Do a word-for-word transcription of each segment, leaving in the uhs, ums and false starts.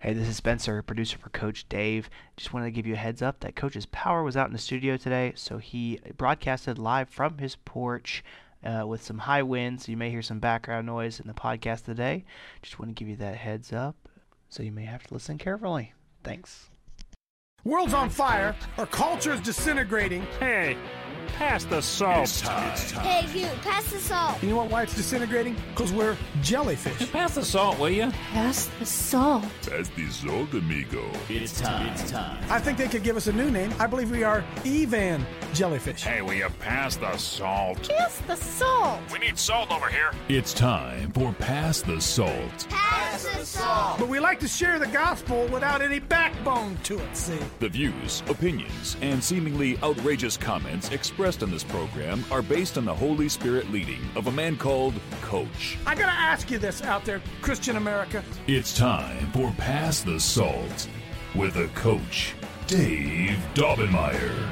Hey, this is Spencer, producer for Coach Dave. Just wanted to give you a heads up that Coach's power was out in the studio today, so he broadcasted live from his porch uh, with some high winds. You may hear some background noise in the podcast today. Just want to give you that heads up, so you may have to listen carefully. Thanks. World's on fire. Our culture is disintegrating. Hey, pass the salt. It's time. It's time. Hey, you, pass the salt. You know what, why it's disintegrating? Because we're jellyfish. Pass the salt, will you? Pass the salt. Pass the salt, amigo. It's time. It's time. I think they could give us a new name. I believe we are Evan Jellyfish. Hey, will you pass the salt? Pass the salt. We need salt over here. It's time for Pass the Salt. Pass the salt. But we like to share the gospel without any backbone to it, see? The views, opinions, and seemingly outrageous comments expressed in this program are based on the Holy Spirit leading of a man called Coach. I gotta ask you this out there, Christian America. It's time for Pass the Salt with a Coach, Dave Daubenmire.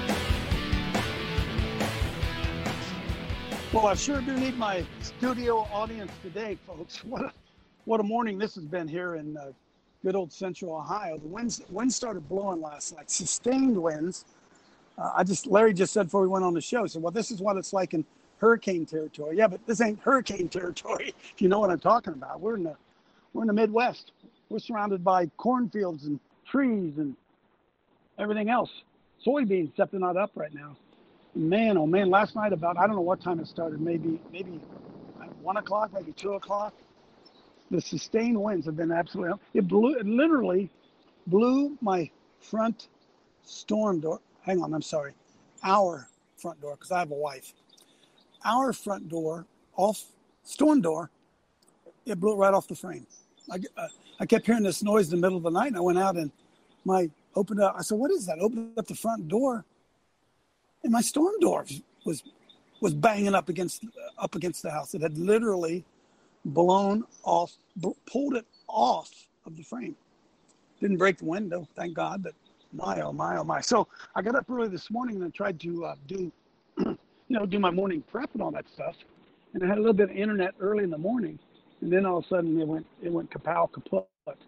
Well, I sure do need my studio audience today, folks. What a, what a morning this has been here in uh, good old Central Ohio. The winds, winds started blowing last night, sustained winds. Uh, I just, Larry just said before we went on the show, so well, this is what it's like in hurricane territory. Yeah, but this ain't hurricane territory, if you know what I'm talking about. We're in the, we're in the Midwest. We're surrounded by cornfields and trees and everything else. Soybeans, except they're not up right now. Man, oh man, last night about, I don't know what time it started, maybe maybe one o'clock, maybe two o'clock. The sustained winds have been absolutely, it blew, it literally blew my front storm door. Hang on, I'm sorry. Our front door, because I have a wife. Our front door, off, storm door, it blew right off the frame. I, uh, I kept hearing this noise in the middle of the night, and I went out and my opened up. I said, what is that? Opened up the front door. And my storm door was was banging up against up against the house. It had literally blown off, b- pulled it off of the frame. Didn't break the window, thank God. But my oh my oh my. So I got up early this morning and I tried to uh, do, you know, do my morning prep and all that stuff. And I had a little bit of internet early in the morning, and then all of a sudden it went it went kapow kaput.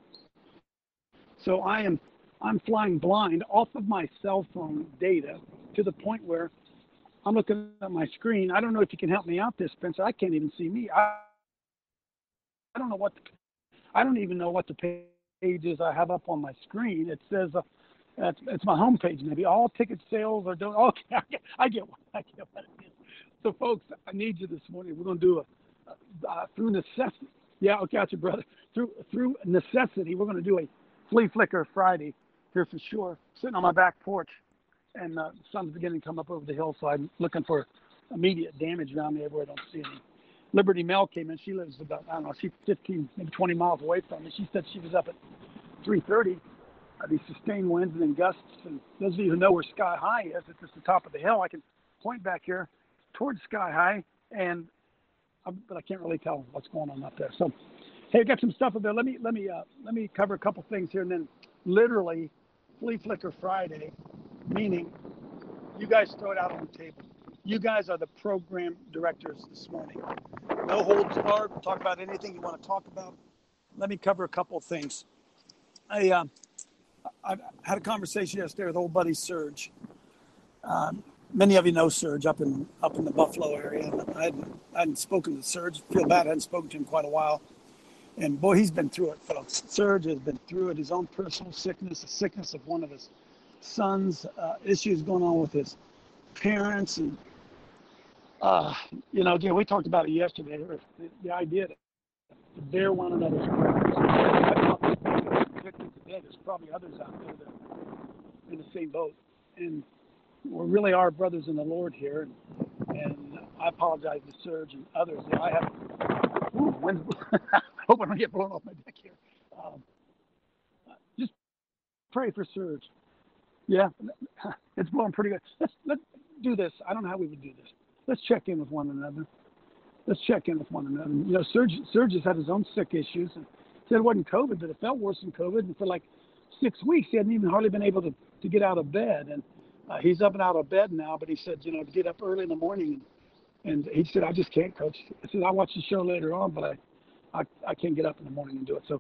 So I am I'm flying blind off of my cell phone data, to the point where I'm looking at my screen. I don't know if you can help me out there, Spencer. I can't even see me. I, I don't know what, the, I don't even know what the page is I have up on my screen. It says, uh, it's, it's my home page, maybe all ticket sales are doing, okay, I get, I get what, I get what it is. So folks, I need you this morning. We're going to do a, uh, through necessity. Yeah, okay, got you, brother. Through, through necessity, we're going to do a flea flicker Friday here for sure. Sitting on my back porch. And uh, the sun's beginning to come up over the hill, so I'm looking for immediate damage around me everywhere I don't see any. Liberty Mel came in. She lives about, I don't know, she's fifteen, maybe twenty miles away from me. She said she was up at three thirty. Uh, these sustained winds and then gusts. And those of you who know where Sky High is, it's at the top of the hill. I can point back here towards Sky High, and uh, but I can't really tell what's going on up there. So, hey, I got some stuff up there. Let me let me uh, let me cover a couple things here, and then literally Flea Flicker Friday. Meaning, you guys throw it out on the table. You guys are the program directors this morning. No holds barred. We'll talk about anything you want to talk about. Let me cover a couple of things. I, uh, I had a conversation yesterday with old buddy Serge. Um, many of you know Serge up in up in the Buffalo area. I hadn't, I hadn't spoken to Serge. I feel bad. I hadn't spoken to him quite a while. And boy, he's been through it, folks. Serge has been through it. His own personal sickness, the sickness of one of his son's uh, issues going on with his parents, and uh, you know, again, we talked about it yesterday. The, the idea to bear one another's burdens. There's probably others out there that are in the same boat, and we really are brothers in the Lord here. And, and I apologize to Serge and others. You know, I have. Ooh, when's, hope I don't get blown off my deck here. Um, just pray for Serge. Yeah, it's blowing pretty good. Let's let's do this. I don't know how we would do this. Let's check in with one another. Let's check in with one another. You know, Serge, Serge has had his own sick issues. And said it wasn't COVID, but it felt worse than COVID. And for like six weeks, he hadn't even hardly been able to, to get out of bed. And uh, he's up and out of bed now. But he said, you know, to get up early in the morning. And, and he said, I just can't, Coach. I said, I'll watch the show later on, but I, I, I can't get up in the morning and do it. So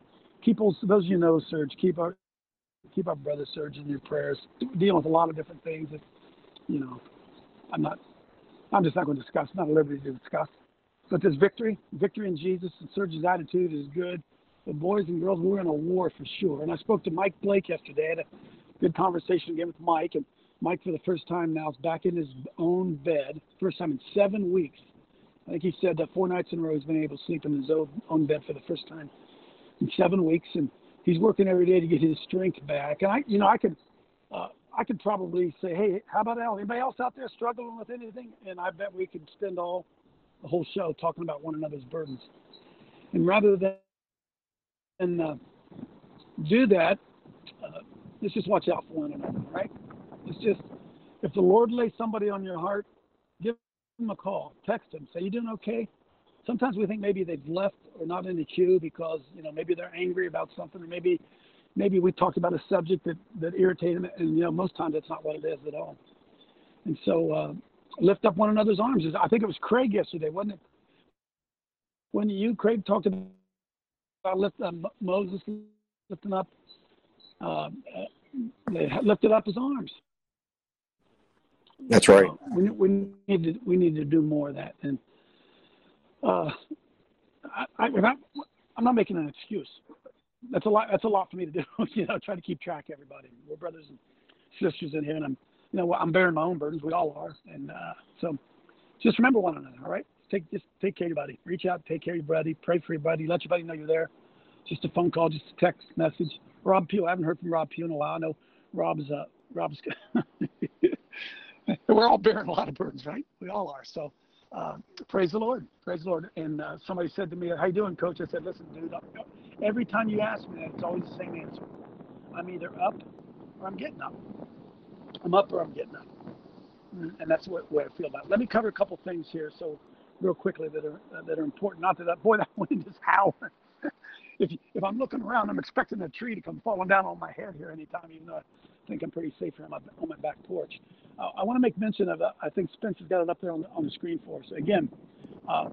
keep those, those you know, Serge, keep our keep our brother Serge in your prayers. Dealing with a lot of different things that, you know, I'm not, I'm just not going to discuss. Not at liberty to discuss. But there's victory, victory in Jesus, and Serge's attitude is good. The boys and girls, we're in a war for sure. And I spoke to Mike Blake yesterday. I had a good conversation again with Mike, and Mike, for the first time now, is back in his own bed. First time in seven weeks. I think he said that four nights in a row he's been able to sleep in his own bed for the first time in seven weeks, and he's working every day to get his strength back. And I, you know, I could, uh, I could probably say, hey, how about Al? Anybody else out there struggling with anything? And I bet we could spend all the whole show talking about one another's burdens. And rather than and uh, do that, uh, let's just watch out for one another, right? It's just, if the Lord lays somebody on your heart, give them a call, text them, say, you doing okay? Sometimes we think maybe they've left or not in the queue because, you know, maybe they're angry about something, or maybe maybe we talked about a subject that, that irritated them, and, you know, most times that's not what it is at all. And so uh, lift up one another's arms. I think it was Craig yesterday, wasn't it? When you, Craig, talked about lift, uh, Moses lifting up, uh, they lifted up his arms. That's right. Uh, we, we need to we need to do more of that. And uh, I, I, I'm, not, I'm not making an excuse. That's a lot. That's a lot for me to do. You know, try to keep track of everybody. We're brothers and sisters in here, and I'm, you know, I'm bearing my own burdens. We all are. And uh, so, just remember one another. All right. Take just take care of your buddy. Reach out, take care of your buddy. Pray for your buddy. Let your buddy know you're there. Just a phone call, just a text message. Rob Pugh. I haven't heard from Rob Pugh in a while. I know Rob's. Uh, Rob's. We're all bearing a lot of burdens, right? We all are. So, uh, praise the Lord. Praise the Lord. And uh, somebody said to me, "How you doing, Coach?" I said, "Listen, dude. Every time you ask me that, it's always the same answer. I'm either up or I'm getting up. I'm up or I'm getting up." And that's what, what I feel about it. Let me cover a couple things here. So. Real quickly that are uh, that are important. Not that, that boy, that wind is howling. if if I'm looking around, I'm expecting a tree to come falling down on my head here anytime. Even though I think I'm pretty safe here on my on my back porch. Uh, I want to make mention of. Uh, I think Spencer's got it up there on the, on the screen for us. Again, uh,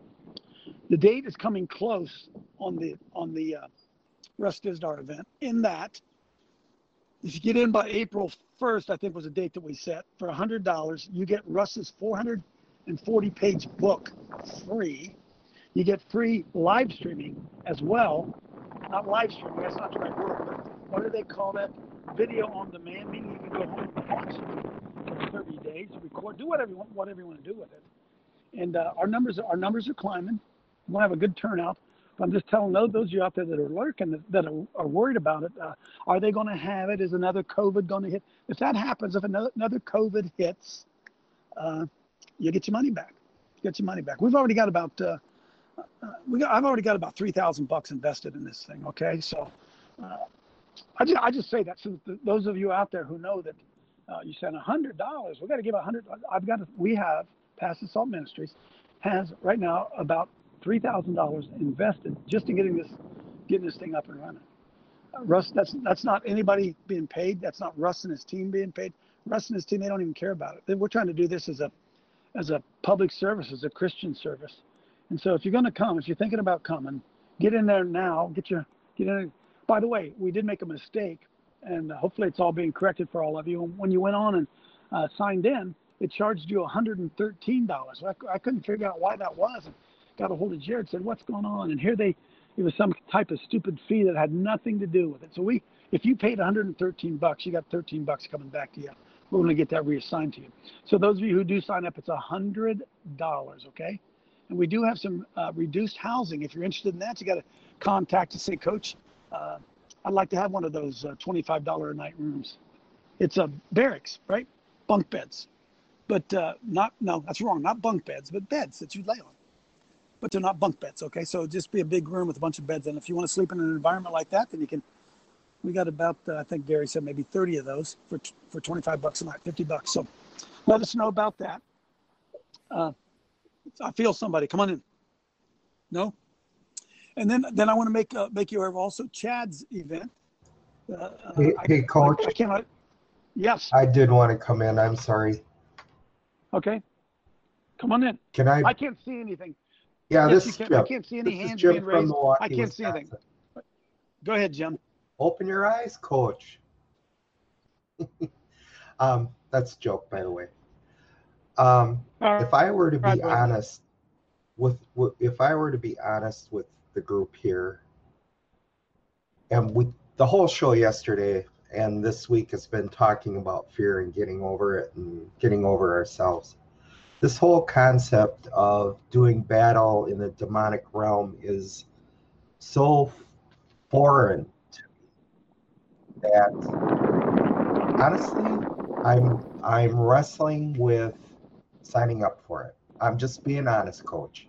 the date is coming close on the on the uh, Russ Dizdar event. In that, if you get in by April first, I think was the date that we set, for one hundred dollars, you get Russ's four hundred forty page book free. You get free live streaming as well. Not live streaming, that's not the right word, but what do they call that? Video on demand, meaning you can go home and watch it for thirty days, record, do whatever you want, whatever you want to do with it. And uh, our numbers, our numbers are climbing. We'll have a good turnout. But I'm just telling those, those of you out there that are lurking, that, that are, are worried about it. Uh, are they going to have it? Is another COVID going to hit? If that happens, if another, another COVID hits, uh, you get your money back. Get your money back. We've already got about uh, uh, we got. I've already got about three thousand bucks invested in this thing. Okay, so uh, I just I just say that so that those of you out there who know that uh, you said a hundred dollars, we got to give a hundred. I've got. To, we have Pass the Salt Ministries has right now about three thousand dollars invested just in getting this getting this thing up and running. Uh, Russ, that's that's not anybody being paid. That's not Russ and his team being paid. Russ and his team, they don't even care about it. We're trying to do this as a as a public service, as a Christian service. And so if you're going to come, if you're thinking about coming, get in there now, get your, get in. By the way, we did make a mistake, and hopefully it's all being corrected for all of you. When you went on and uh, signed in, it charged you one hundred thirteen dollars. I, I couldn't figure out why that was. And got a hold of Jared, said, what's going on? And here they, it was some type of stupid fee that had nothing to do with it. So we, if you paid one hundred thirteen bucks, you got thirteen bucks coming back to you. We're going to get that reassigned to you. So those of you who do sign up, it's one hundred dollars, okay? And we do have some uh, reduced housing. If you're interested in that, you got to contact us. Say, Coach, uh, I'd like to have one of those uh, twenty-five dollars a night rooms. It's a uh, barracks, right? Bunk beds. But uh, not, no, that's wrong. Not bunk beds, but beds that you lay on. But they're not bunk beds, okay? So just be a big room with a bunch of beds. And if you want to sleep in an environment like that, then you can. We got about, uh, I think Gary said maybe thirty of those for for twenty-five bucks a night, fifty bucks. So let us know about that. Uh, I feel somebody. Come on in. No? And then then I want to make uh, make you aware of also Chad's event. Uh, hey, I, hey, Coach. I, I cannot. Yes. I did want to come in. I'm sorry. Okay. Come on in. Can I? I can't see anything. Yeah, yes, this is can, Chip. I can't see any this hands Chip being raised. Milwaukee, I can't see anything. Go ahead, Jim. Open your eyes, coach. um, that's a joke, by the way. Um, if I were to be right, honest with, with, if I were to be honest with the group here, and we, the whole show yesterday and this week has been talking about fear and getting over it and getting over ourselves. This whole concept of doing battle in the demonic realm is so foreign to me that honestly, I'm I'm wrestling with signing up for it. I'm just being honest, coach.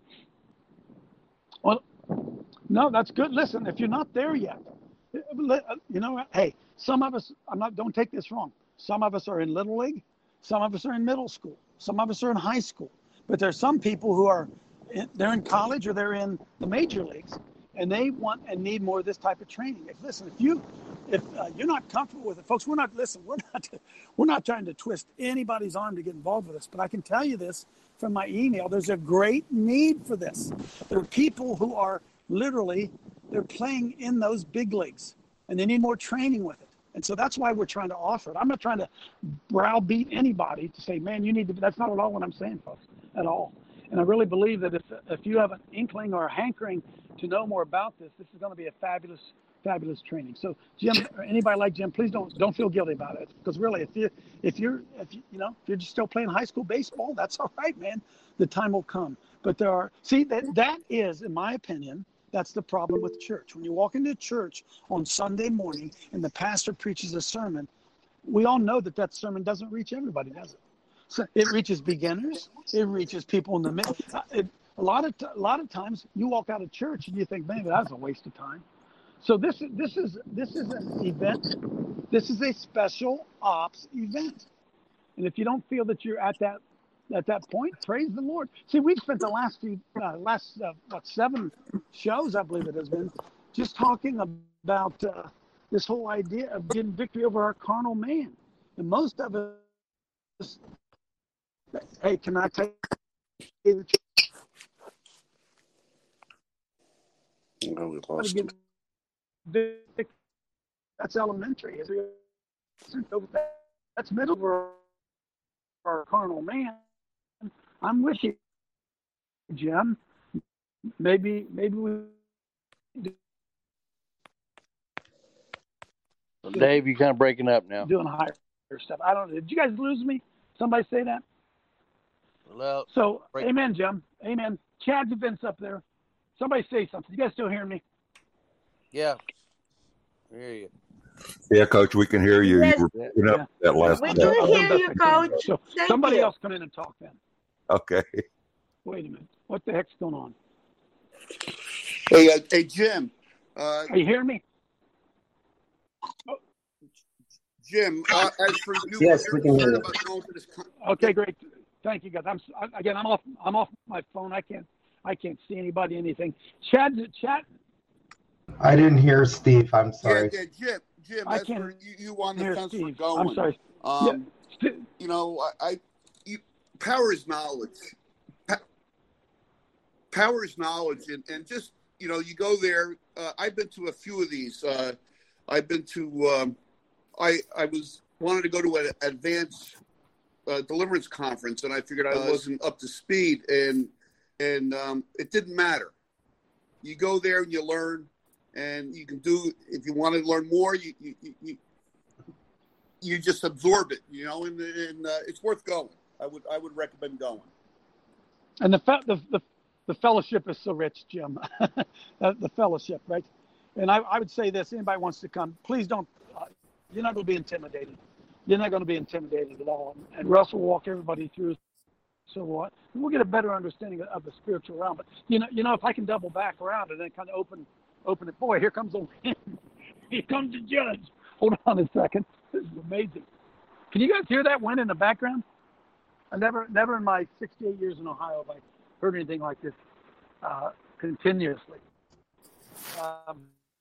Well, no, that's good. Listen, if you're not there yet, you know what? Hey, some of us, I'm not, don't take this wrong. Some of us are in Little League. Some of us are in middle school. Some of us are in high school. But there's some people who are, they're in college or they're in the major leagues, and they want and need more of this type of training. If listen, if you, if uh, you're not comfortable with it, folks, we're not listen. We're not, we're not trying to twist anybody's arm to get involved with this. But I can tell you this from my email: there's a great need for this. There are people who are literally they're playing in those big leagues, and they need more training with it. And so that's why we're trying to offer it. I'm not trying to browbeat anybody to say, man, you need to. That's not at all what I'm saying, folks, at all. And I really believe that if if you have an inkling or a hankering to know more about this, this is going to be a fabulous, fabulous training. So, Jim, or anybody like Jim, please don't don't feel guilty about it, because really, if you if you're if you, you know if you're just still playing high school baseball, that's all right, man. The time will come. But there are see that that is, in my opinion, that's the problem with church. When you walk into church on Sunday morning and the pastor preaches a sermon, we all know that that sermon doesn't reach everybody, does it? So it reaches beginners. It reaches people in the middle. It, a lot of t- a lot of times you walk out of church and you think, man, that was a waste of time. So this is this is this is an event. This is a special ops event. And if you don't feel that you're at that at that point, praise the Lord. See, we've spent the last few uh, last uh, what seven shows, I believe it has been, just talking about uh, this whole idea of getting victory over our carnal man. And most of us, hey, can I take the Oh, we lost him. That's elementary. That's middle for our carnal man. I'm with you, Jim. Maybe, maybe we. Dave, you're kind of breaking up now. Doing higher stuff. I don't know. Did you guys lose me? Somebody say that? Well, so, break- amen, Jim. Amen. Chad's event's up there. Somebody say something. You guys still hearing me? Yeah. I hear you. Yeah, Coach, we can hear you. Yes. You were picking up Yeah. that last We time. can hear you, Coach. So Thank somebody you. else come in and talk then. Okay. Wait a minute. What the heck's going on? Hey, uh, hey, Jim. Uh, Are you hearing me? Jim, uh, as for you, Yes, you're we can hear concerned you. about going to this con- Okay, great. Thank you, guys. I'm again. I'm off. I'm off my phone. I can't. I can't see anybody. Anything. Chad. Chad. I didn't hear Steve. I'm Yeah, sorry. yeah, Jim. Jim, I as can't for you, you on the hear fence for Steve. going. I'm sorry. Um, Yeah. you know, I, I you, power is knowledge. Pa- power is knowledge, and, and just you know, you go there. Uh, I've been to a few of these. Uh, I've been to. Um, I I was wanted to go to an advanced uh, deliverance conference, and I figured I wasn't up to speed, and and um, it didn't matter. You go there and you learn, and you can do. If you want to learn more, you you you, you just absorb it, you know, and, and uh, it's worth going. I would I would recommend going. And the fe- the, the the fellowship is so rich, Jim. the, the fellowship, right? And I, I would say this: anybody wants to come, please don't. Uh, you're not going to be intimidated. You're not going to be intimidated at all. And Russ will walk everybody through. So what? We'll get a better understanding of, of the spiritual realm. But you know, you know, if I can double back around and then kind of open, open it. Boy, here comes the here comes the judge. Hold on a second. This is amazing. Can you guys hear that wind in the background? I never, never in my sixty-eight years in Ohio have I heard anything like this uh, continuously. Um,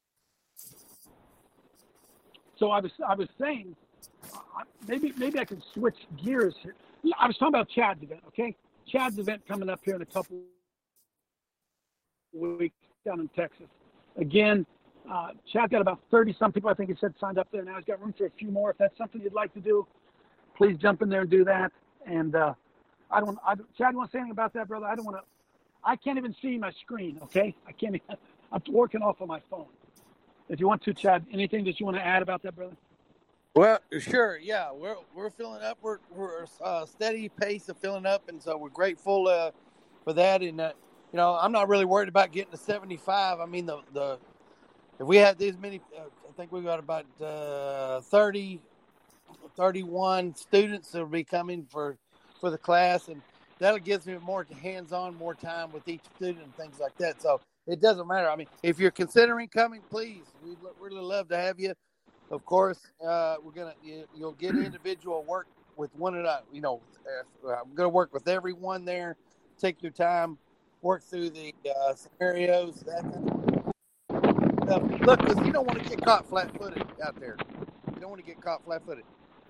so I was, I was saying, uh, maybe, maybe I can switch gears here. I was talking about Chad's event, okay? Chad's event coming up here in a couple of weeks down in Texas. Again, Uh, Chad's got about thirty-some people, I think he said, signed up there now. He's got room for a few more. If that's something you'd like to do, please jump in there and do that. And uh, I don't, I, Chad, you want to say anything about that, brother? I don't want to, I can't even see my screen, okay? I can't even, I'm working off of my phone. If you want to, Chad, anything that you want to add about that, brother? Well, sure, yeah, we're we're filling up. We're we're uh, steady pace of filling up, and so we're grateful uh, for that. And uh, you know, I'm not really worried about getting to seventy-five. I mean, the the if we had these many, uh, I think we got about uh, thirty, thirty-one students that will be coming for for the class, and that gives me more hands-on, more time with each student and things like that. So it doesn't matter. I mean, if you're considering coming, please, we'd really love to have you. Of course, uh, we're gonna you, you'll get individual work with one of the, you know, uh, I'm gonna work with everyone there. Take your time, work through the uh, scenarios, that kind of stuff. Look, because you don't want to get caught flat-footed out there. You don't want to get caught flat-footed.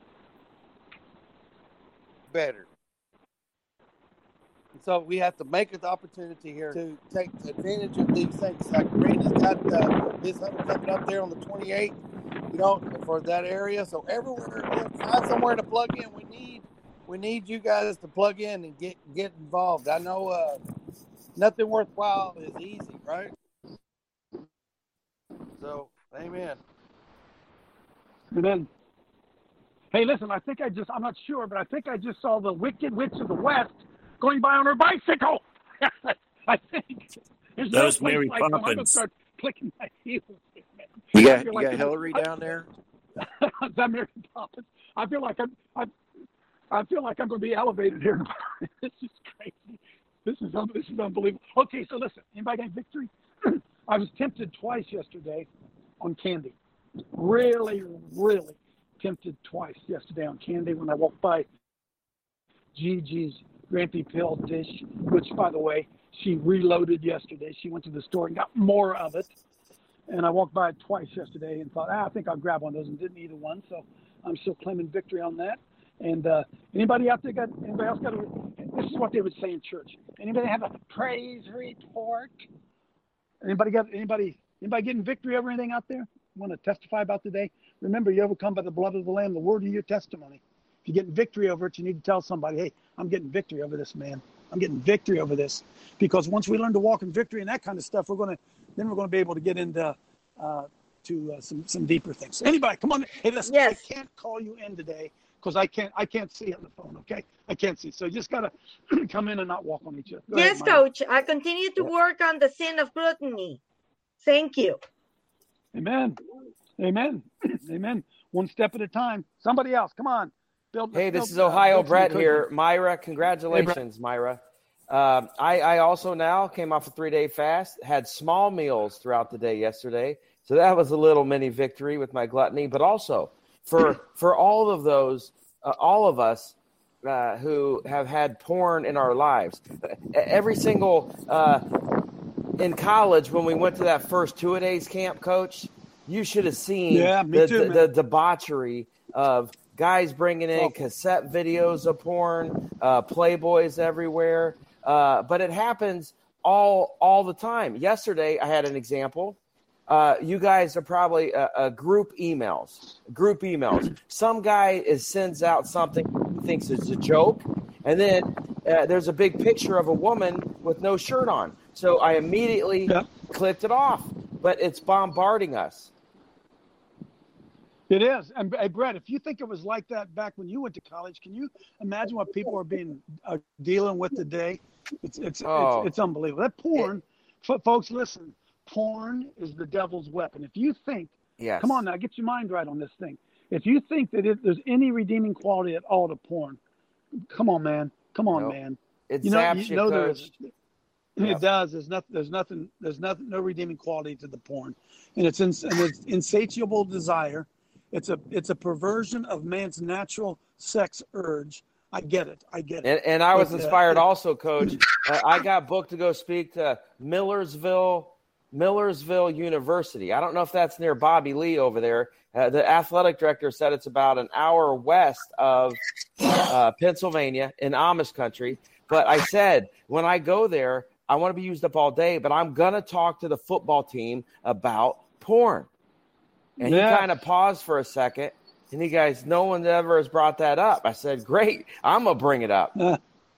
Better. And so we have to make it the opportunity here to take advantage of these things. Like Randy's got uh, his hunter coming up there on the twenty-eighth. You know, for that area. So everywhere, find somewhere to plug in. We need, we need you guys to plug in and get get involved. I know uh, nothing worthwhile is easy, right? So, amen. Amen. Hey, listen, I think I just, I'm not sure, but I think I just saw the Wicked Witch of the West going by on her bicycle. I think. There's That no was place Mary like them. I'm going to Poppins. start clicking my heels. You got, I feel you like got I'm- Hillary I- down there? Is that Mary Poppins? I feel like I'm, I, I feel like I'm going to be elevated here. This is crazy. This is un- this is unbelievable. Okay, so listen, anybody got victory? I was tempted twice yesterday on candy. Really, really tempted twice yesterday on candy when I walked by Gigi's Grampy Pill dish, which, by the way, she reloaded yesterday. She went to the store and got more of it. And I walked by it twice yesterday and thought, ah, I think I'll grab one of those, and didn't eat one. So I'm still claiming victory on that. And uh, anybody out there got, anybody else got a, this is what they would say in church. Anybody have a praise report? Anybody got, anybody, anybody getting victory over anything out there? Want to testify about today? Remember, you overcome by the blood of the Lamb, the word of your testimony. If you're getting victory over it, you need to tell somebody, hey, I'm getting victory over this, man. I'm getting victory over this. Because once we learn to walk in victory and that kind of stuff, we're going to, then we're going to be able to get into uh, to uh, some some deeper things. Anybody, come on. Hey, listen, Yes. I can't call you in today because I can't I can't see on the phone. Okay, I can't see. So you just gotta come in and not walk on each other. Go Yes, ahead, Maya. Coach. I continue to work on the sin of gluttony. Thank you. Amen. Amen. Amen. One step at a time. Somebody else, come on. Build, Hey, build, this is uh, Ohio build some Brett encouragement. here. Myra, congratulations, Myra. Um, I, I also now came off a three-day fast, had small meals throughout the day yesterday. So that was a little mini victory with my gluttony. But also for for all of those, uh, all of us uh, who have had porn in our lives, every single uh, in college when we went to that first two-a-days camp, Coach, you should have seen Yeah, me the, too, the, man. the debauchery of guys bringing in Oh. cassette videos of porn, uh, Playboys everywhere. Uh, but it happens all all the time. Yesterday, I had an example. Uh, you guys are probably uh, uh, group emails. Group emails. Some guy is sends out something he thinks is a joke, and then uh, there's a big picture of a woman with no shirt on. So I immediately Yep. clicked it off. But it's bombarding us. It is. And hey, Brett, if you think it was like that back when you went to college, can you imagine what people are being uh, dealing with today? It's it's, Oh. it's it's unbelievable. That porn, f- folks, listen. Porn is the devil's weapon. If you think, Yes. come on now, get your mind right on this thing. If you think that it, there's any redeeming quality at all to porn, come on, man. Come on, Nope. man. It You know, zaps you you, know there Coach. is. Yep. It does. There's nothing. There's nothing. There's nothing. No redeeming quality to the porn, and it's ins- and it's insatiable desire. It's a it's a perversion of man's natural sex urge. I get it. I get it. And, and I was But, uh, inspired it- also, Coach. Uh, I got booked to go speak to Millersville, Millersville University. I don't know if that's near Bobby Lee over there. Uh, the athletic director said it's about an hour west of uh, Pennsylvania in Amish country. But I said, when I go there, I want to be used up all day, but I'm going to talk to the football team about porn. And Yes. he kind of paused for a second, and he goes, no one ever has brought that up. I said, great, I'm going to bring it up. Uh,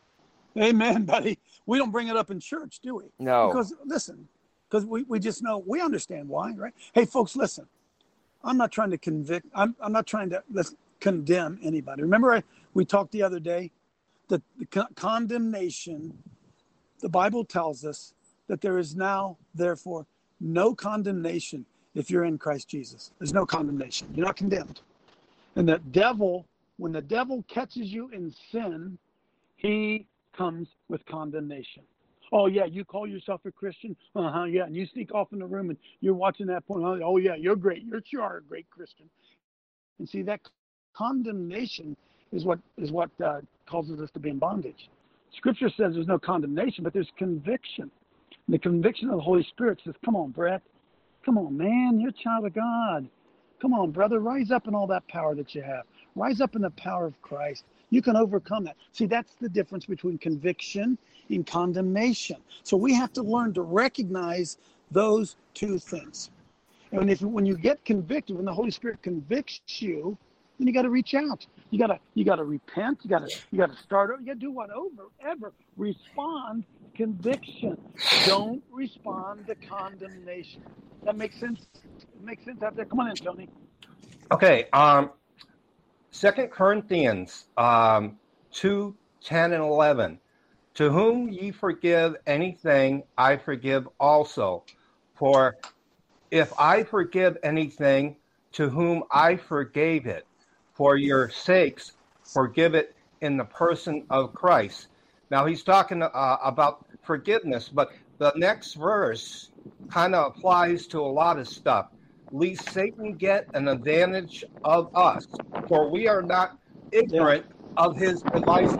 amen, buddy. We don't bring it up in church, do we? No. Because, listen, because we, we just know, we understand why, right? Hey, folks, listen. I'm not trying to convict. I'm, I'm not trying to let's condemn anybody. Remember, I, we talked the other day that the co- condemnation, the Bible tells us that there is now, therefore, no condemnation if you're in Christ Jesus. There's no condemnation. You're not condemned. And the devil, when the devil catches you in sin, he comes with condemnation. Oh, yeah, you call yourself a Christian? Uh-huh, yeah, and you sneak off in the room and you're watching that porn. Oh, yeah, you're great. You're sure a great Christian. And see, that condemnation is what is what uh, causes us to be in bondage. Scripture says there's no condemnation, but there's conviction. And the conviction of the Holy Spirit says, come on, Brett. Come on, man. You're a child of God. Come on, brother. Rise up in all that power that you have. Rise up in the power of Christ. You can overcome that. See, that's the difference between conviction and condemnation. So we have to learn to recognize those two things. And if when you get convicted, when the Holy Spirit convicts you, then you got to reach out. You got to you got to repent. You got to you got to start over. You got to do what over ever respond conviction. Don't respond to condemnation. That makes sense. It makes sense out there. Come on in, Tony. Okay. Um, Second Corinthians um, two, ten, and eleven. To whom ye forgive anything, I forgive also. For if I forgive anything, to whom I forgave it, for your sakes, forgive it in the person of Christ. Now he's talking uh, about forgiveness, but the next verse kind of applies to a lot of stuff. Lest Satan get an advantage of us, for we are not ignorant yeah. of his devices.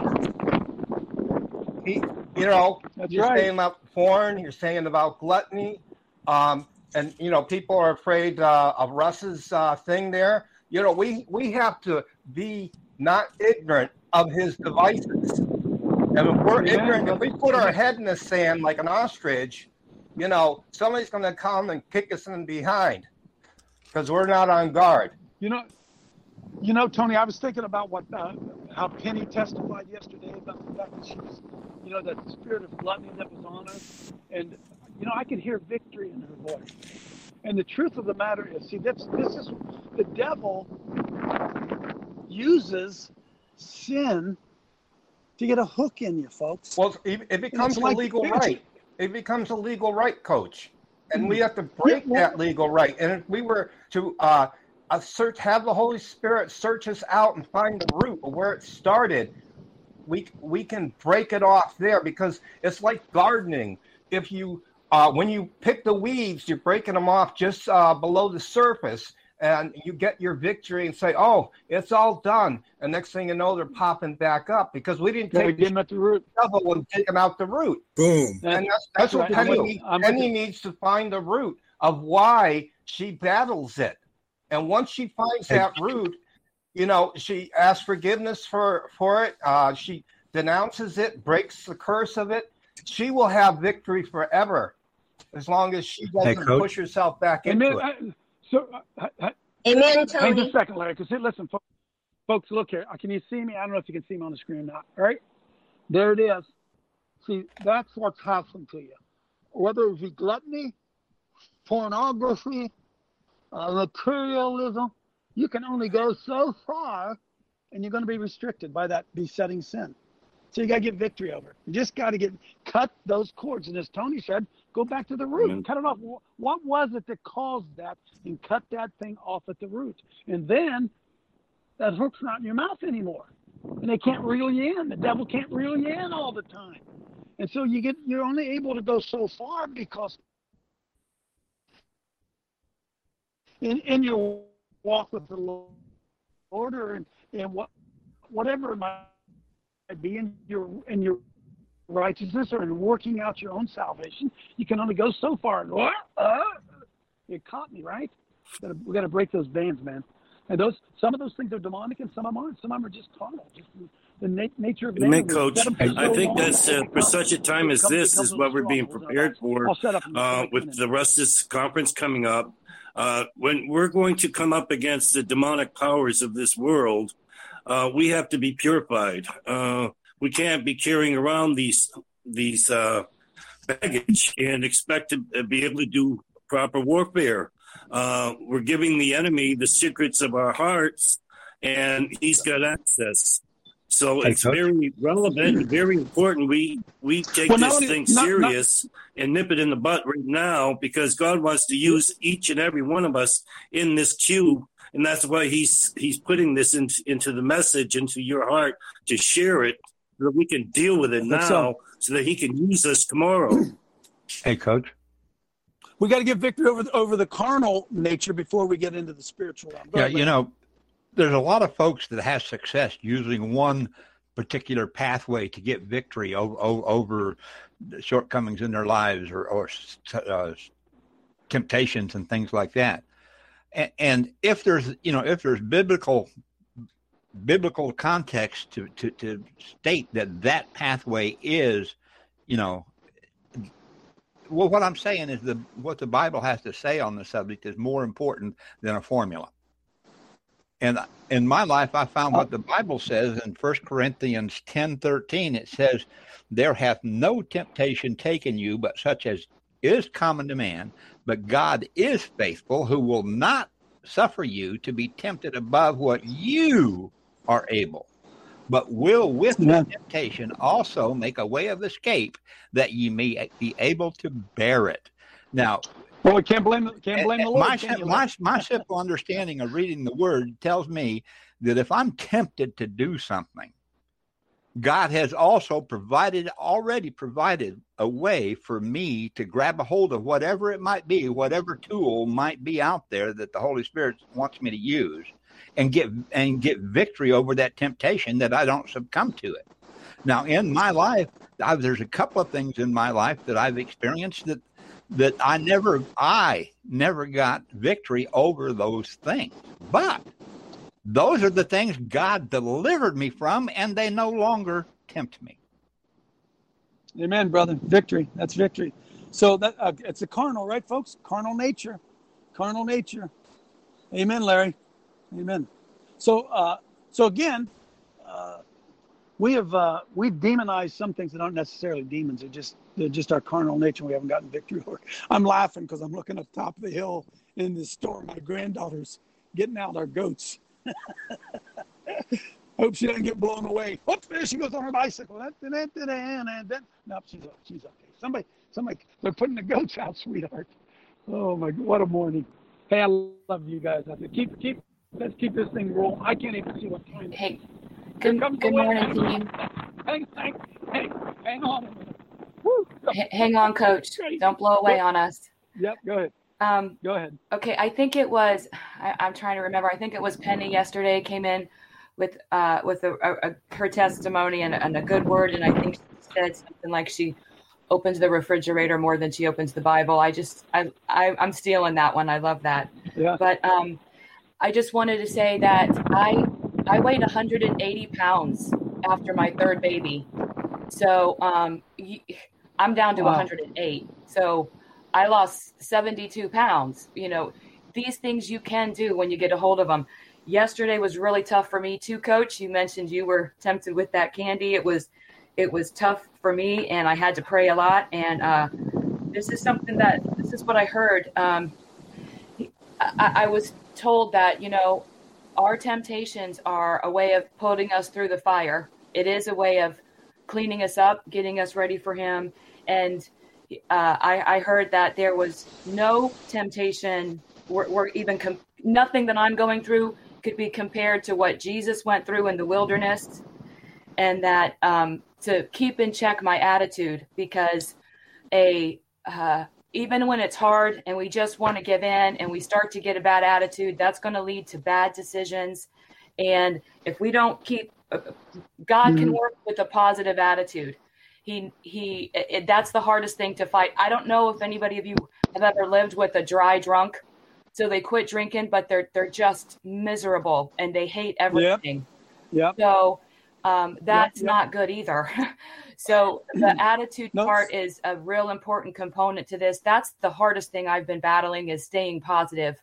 He, you know, That's you're right. saying about porn, you're saying about gluttony, um, and, you know, people are afraid uh, of Russ's uh, thing there. You know, we, we have to be not ignorant of his devices. And if we're yeah, ignorant, if we put our head in the sand like an ostrich, you know, somebody's going to come and kick us in behind because we're not on guard. You know, you know, Tony, I was thinking about what uh, how Penny testified yesterday about the fact that she was, you know, that spirit of gluttony that was on her. And, you know, I could hear victory in her voice. And the truth of the matter is, see, this, this is the devil uses sin to get a hook in you, folks. Well, it, it becomes a like legal right. It becomes a legal right, Coach. And mm-hmm. we have to break yeah, well, that legal right. And if we were to uh, uh, search, have the Holy Spirit search us out and find the root of where it started, we we can break it off there, because it's like gardening. If you uh, when you pick the weeds, you're breaking them off just uh, below the surface, and you get your victory and say, "Oh, it's all done." And next thing you know, they're popping back up because we didn't take the at the root. Shovel and take them out the root. Boom. And that's, that's, that's what right. Penny, needs. Penny needs to find the root of why she battles it. And once she finds that root, you know, she asks forgiveness for, for it. Uh, she denounces it, breaks the curse of it. She will have victory forever as long as she doesn't hey, push herself back Amen. into it. I, so, uh, I, Amen, Tony. Hang just a second, Larry, because listen, folks, folks, look here. Can you see me? I don't know if you can see me on the screen or not. All right? There it is. See, that's what's happened to you. Whether it be gluttony, pornography, uh, materialism, you can only go so far, and you're going to be restricted by that besetting sin. So you got to get victory over it. You just got to get cut those cords. And as Tony said, go back to the root. Mm-hmm. Cut it off. What was it that caused that? And cut that thing off at the root. And then that hook's not in your mouth anymore. And they can't reel you in. The devil can't reel you in all the time. And so you get you're only able to go so far because in in your walk with the Lord, or in, in what whatever it might be, in your in your righteousness or in working out your own salvation, you can only go so far. And uh, uh, you caught me, right? We gotta, we got to break those bands, man. And those some of those things are demonic, and some of them aren't. Some of them are just carnal. Just the na- nature of man. Amen, Coach. I think that's uh, for such a time as this is what we're being prepared for. Uh, with the Russ's conference coming up, Uh, when we're going to come up against the demonic powers of this world, uh, we have to be purified. Uh, we can't be carrying around these these uh, baggage and expect to be able to do proper warfare. Uh, we're giving the enemy the secrets of our hearts, and he's got access. So Hey, it's Coach. very relevant and very important. We we take Well, not this only- thing not- not- serious and nip it in the butt right now, because God wants to use each and every one of us in this queue, and that's why he's he's putting this into into the message, into your heart, to share it so that we can deal with it I think now, so. so that he can use us tomorrow. Hey, Coach. We got to get victory over the, over the carnal nature before we get into the spiritual realm. Go Yeah, ahead, you Larry. know, there's a lot of folks that have success using one particular pathway to get victory over, over the shortcomings in their lives or, or uh, temptations and things like that. And, and if there's, you know, if there's biblical biblical context to, to, to state that that pathway is, you know, well, what I'm saying is the what the Bible has to say on the subject is more important than a formula. And in my life, I found what the Bible says in First Corinthians ten thirteen. It says, "There hath no temptation taken you, but such as is common to man. But God is faithful, who will not suffer you to be tempted above what you are able, but will with the temptation also make a way of escape, that ye may be able to bear it." Now, well, we can't blame can't blame the Lord. my, can you, my, Larry? my simple understanding of reading the word tells me that if I'm tempted to do something, God has also provided, already provided a way for me to grab a hold of whatever it might be, whatever tool might be out there that the Holy Spirit wants me to use, and get and get victory over that temptation, that I don't succumb to it. Now, in my life, I've, there's a couple of things in my life that I've experienced that that I never, I never got victory over those things. But those are the things God delivered me from, and they no longer tempt me. Amen, brother. Victory. That's victory. So that uh, it's a carnal, right, folks? Carnal nature. Carnal nature. Amen, Larry. Amen. So, uh, so again, uh, we have uh, we've demonized some things that aren't necessarily demons. They're just they're just our carnal nature. We haven't gotten victory over. I'm laughing because I'm looking up top of the hill in the store. My granddaughter's getting out our goats. Hope she doesn't get blown away. Whoops, there she goes on her bicycle. No, she's she's okay. Somebody, somebody, they're putting the goats out, sweetheart. Oh my, what a morning. Hey, I love you guys. Keep, keep, let's keep this thing rolling. I can't even see what time. Hey, good, good morning, team. Hang, hang, hang, hang on a minute. Woo. H- hang on, Coach. Don't blow away on us. Yep, go ahead. Um, go ahead. Okay, I think it was, I, I'm trying to remember, I think it was Penny yesterday came in with uh, with a, a, a, her testimony and, and a good word, and I think she said something like she opens the refrigerator more than she opens the Bible. I just, I, I, I'm stealing that one. I love that. Yeah. But um, I just wanted to say that I I weighed one hundred eighty pounds after my third baby. So um, I'm down to Wow. one hundred eight. So I lost seventy-two pounds. You know, these things you can do when you get a hold of them. Yesterday was really tough for me too, Coach. You mentioned you were tempted with that candy. It was, it was tough for me, and I had to pray a lot. And uh, this is something that, this is what I heard. Um, I, I was told that, you know, our temptations are a way of putting us through the fire. It is a way of cleaning us up, getting us ready for him. And uh, I, I heard that there was no temptation, or, or even com- nothing that I'm going through could be compared to what Jesus went through in the wilderness, and that um, to keep in check my attitude, because a uh, even when it's hard and we just want to give in and we start to get a bad attitude, that's going to lead to bad decisions. And if we don't keep, uh, God mm-hmm. can work with a positive attitude. He, he, it, that's the hardest thing to fight. I don't know if anybody of you have ever lived with a dry drunk. So they quit drinking, but they're, they're just miserable and they hate everything. Yeah. Yep. So um, that's yep, yep. not good either. So the attitude no. part is a real important component to this. That's the hardest thing I've been battling, is staying positive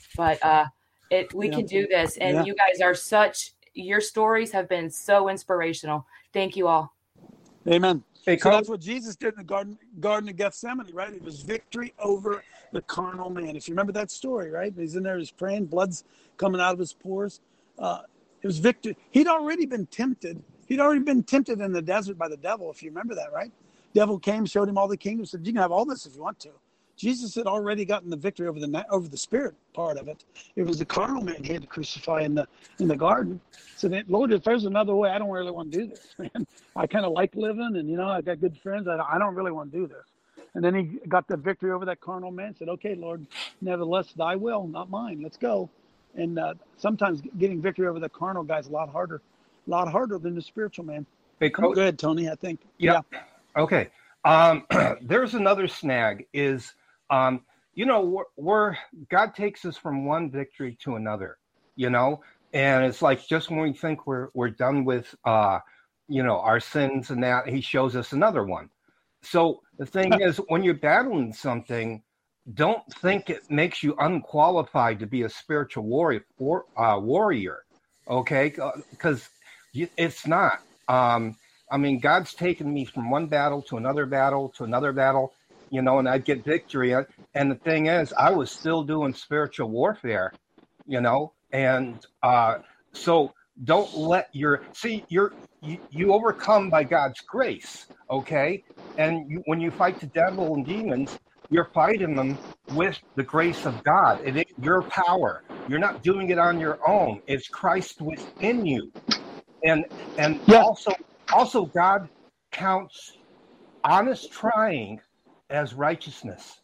but uh, it we Yeah. can do this. And Yeah. you guys are such, your stories have been so inspirational. Thank you all. Amen. Hey, so Coach. that's what Jesus did in the garden, Garden of Gethsemane, right? It was victory over the carnal man. If you remember that story, right? He's in there, he's praying, blood's coming out of his pores. Uh, it was victory. He'd already been tempted. He'd already been tempted in the desert by the devil, if you remember that, right? Devil came, showed him all the kingdoms, said, you can have all this if you want to. Jesus had already gotten the victory over the over the spirit part of it. It was the carnal man he had to crucify in the in the garden. So that, Lord, if there's another way, I don't really want to do this, man. I kind of like living, and you know, I got good friends. I don't, I don't really want to do this. And then he got the victory over that carnal man. Said, okay, Lord, nevertheless, thy will, not mine. Let's go. And uh, sometimes getting victory over the carnal guy is a lot harder, a lot harder than the spiritual man. Hey, Coach. Go ahead, Tony. I think. Yep. Yeah. Okay. Um, there's another snag is. Um, you know, we're, we're God takes us from one victory to another, you know, and it's like just when we think we're we're done with, uh, you know, our sins and that, he shows us another one. So the thing is, when you're battling something, don't think it makes you unqualified to be a spiritual warrior, war, uh, warrior, okay? Because it's not. Um, I mean, God's taken me from one battle to another battle to another battle. You know, and I'd get victory. And the thing is, I was still doing spiritual warfare, you know, and uh, so don't let your, see, you're, you, you overcome by God's grace, okay? And you, when you fight the devil and demons, you're fighting them with the grace of God. It is your power. You're not doing it on your own. It's Christ within you. And, and yeah. also, also God counts honest trying as righteousness.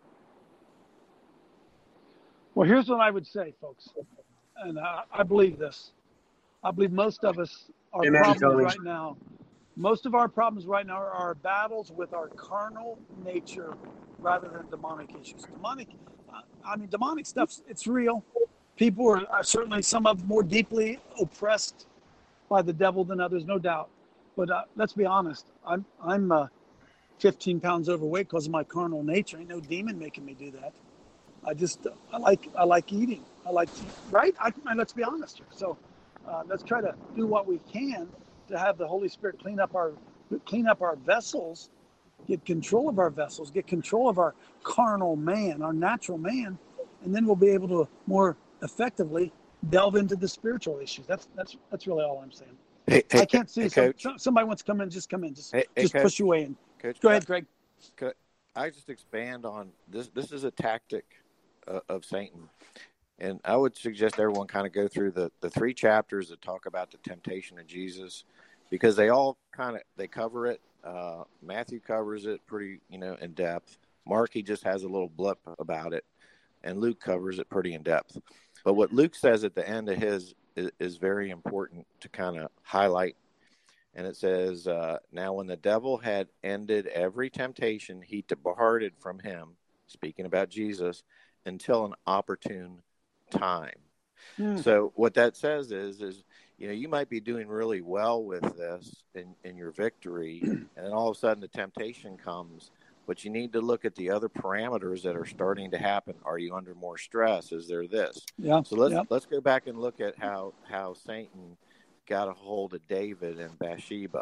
Well, here's what I would say, folks, and I, I believe this. I believe most of us, our Amen, problems Tony. right now, most of our problems right now are our battles with our carnal nature rather than demonic issues. Demonic, uh, I mean, demonic stuff, it's real. People are, are certainly, some of them more deeply oppressed by the devil than others, no doubt. But uh, let's be honest, I'm, I'm, uh, fifteen pounds overweight because of my carnal nature. Ain't no demon making me do that. I just, I like, I like eating. I like, right? I, let's be honest here. So uh, let's try to do what we can to have the Holy Spirit clean up our, clean up our vessels, get control of our vessels, get control of our carnal man, our natural man, and then we'll be able to more effectively delve into the spiritual issues. That's, that's, that's really all I'm saying. Hey, hey, I can't see. hey, Some, Coach. some, somebody wants to come in. Just come in. Just, Hey, hey, just Coach. push your way in. Coach, Go ahead, Greg. Could I just expand on this? This is a tactic uh, of Satan, and I would suggest everyone kind of go through the, the three chapters that talk about the temptation of Jesus, because they all kind of they cover it. Uh, Matthew covers it pretty, you know, in depth. Mark, he just has a little blip about it, and Luke covers it pretty in depth. But what Luke says at the end of his is, is very important to kind of highlight. And it says, uh, now when the devil had ended every temptation, he departed from him, speaking about Jesus, until an opportune time. Mm. So what that says is, is, you know, you might be doing really well with this in, in your victory, and then all of a sudden the temptation comes, but you need to look at the other parameters that are starting to happen. Are you under more stress? Is there this? Yeah. So let's, yeah. let's go back and look at how, how Satan got a hold of David and Bathsheba.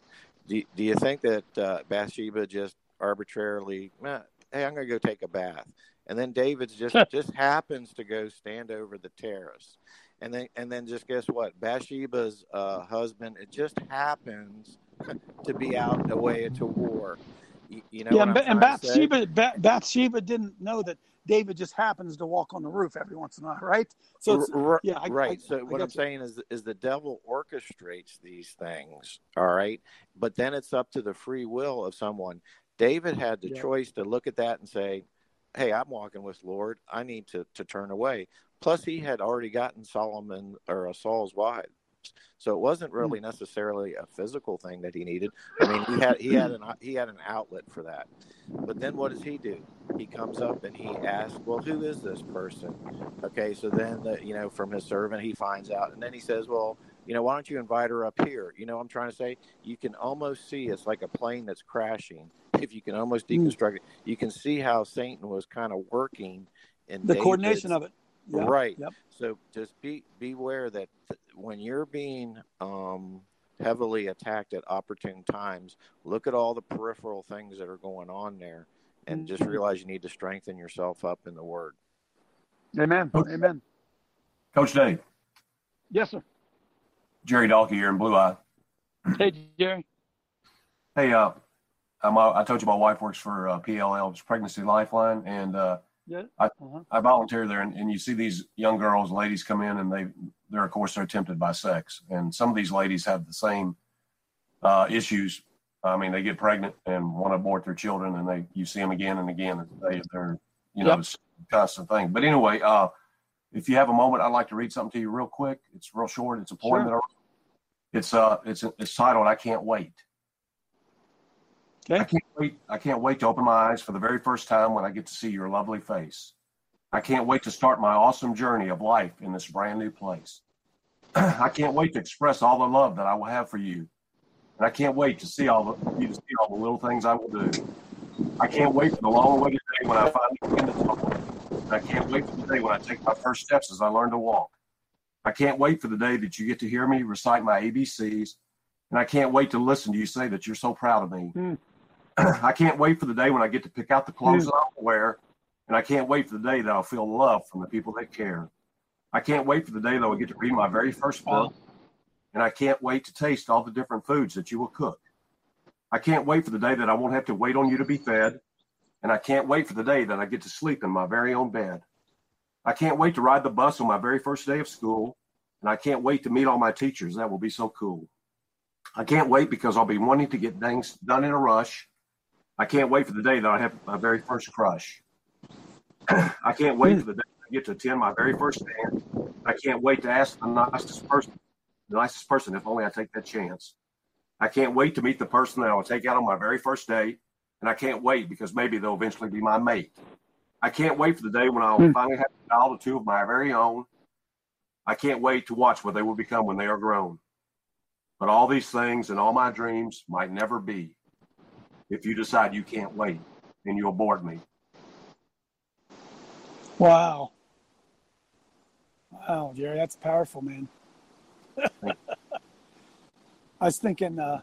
Do, do you think that uh, Bathsheba just arbitrarily, eh, hey, I'm going to go take a bath, and then David just just happens to go stand over the terrace, and then and then just guess what? Bathsheba's uh, husband, it just happens to be out away to war. You, you know, yeah, what and, I'm and Bathsheba, Ba- Bathsheba didn't know that David just happens to walk on the roof every once in a while, right? So it's, R- yeah, I, right. I, so I what I'm you. saying is, is the devil orchestrates these things, all right? But then it's up to the free will of someone. David had the Yeah. choice to look at that and say, hey, I'm walking with Lord. I need to, to turn away. Plus, he had already gotten Solomon or uh, Saul's wives. So it wasn't really necessarily a physical thing that he needed. I mean, he had he had an he had an outlet for that. But then what does he do? He comes up and he asks, well, who is this person? Okay, so then, the, you know, from his servant, he finds out. And then he says, well, you know, why don't you invite her up here? You know what I'm trying to say? You can almost see it's like a plane that's crashing. If you can almost deconstruct it, you can see how Satan was kind of working in the David's, coordination of it. Yep, right. Yep. So just be beware that th- when you're being um, heavily attacked at opportune times, look at all the peripheral things that are going on there, and just Mhm. realize you need to strengthen yourself up in the Word. Amen. Amen. Coach Dave, Yes, sir. Jerry Dalkey here in Blue Eye. Hey, Jerry. Hey, uh, I'm, uh, I told you my wife works for uh, P L L, it's Pregnancy Lifeline, and uh, Yeah. I, Uh-huh. I volunteer there, and, and you see these young girls, ladies come in, and they, they're of course they're tempted by sex, and some of these ladies have the same uh, issues. I mean, they get pregnant and want to abort their children, and they you see them again and again. They, they're you know Yep. it's a constant thing. But anyway, uh, if you have a moment, I'd like to read something to you real quick. It's real short. It's a poem Sure. that I wrote. It's uh, it's it's titled "I Can't Wait." Okay. I can't wait. I can't wait to open my eyes for the very first time when I get to see your lovely face. I can't wait to start my awesome journey of life in this brand new place. I can't wait to express all the love that I will have for you, and I can't wait to see all the you to see all the little things I will do. I can't wait for the long-awaited day when I finally begin to talk. And I can't wait for the day when I take my first steps as I learn to walk. I can't wait for the day that you get to hear me recite my A B Cs, and I can't wait to listen to you say that you're so proud of me. Mm. I can't wait for the day when I get to pick out the clothes Mm. that I'll wear, and I can't wait for the day that I'll feel love from the people that care. I can't wait for the day that I'll get to read my very first book, and I can't wait to taste all the different foods that you will cook. I can't wait for the day that I won't have to wait on you to be fed, and I can't wait for the day that I get to sleep in my very own bed. I can't wait to ride the bus on my very first day of school, and I can't wait to meet all my teachers. That will be so cool. I can't wait because I'll be wanting to get things done in a rush. I can't wait for the day that I have my very first crush. I can't wait for the day I get to attend my very first dance. I can't wait to ask the nicest person, the nicest person, if only I take that chance. I can't wait to meet the person that I'll take out on my very first date, and I can't wait because maybe they'll eventually be my mate. I can't wait for the day when I'll Hmm. finally have a child or two of my very own. I can't wait to watch what they will become when they are grown. But all these things and all my dreams might never be if you decide you can't wait and you abort me. Wow. Wow, Jerry, that's powerful, man. I was thinking, uh,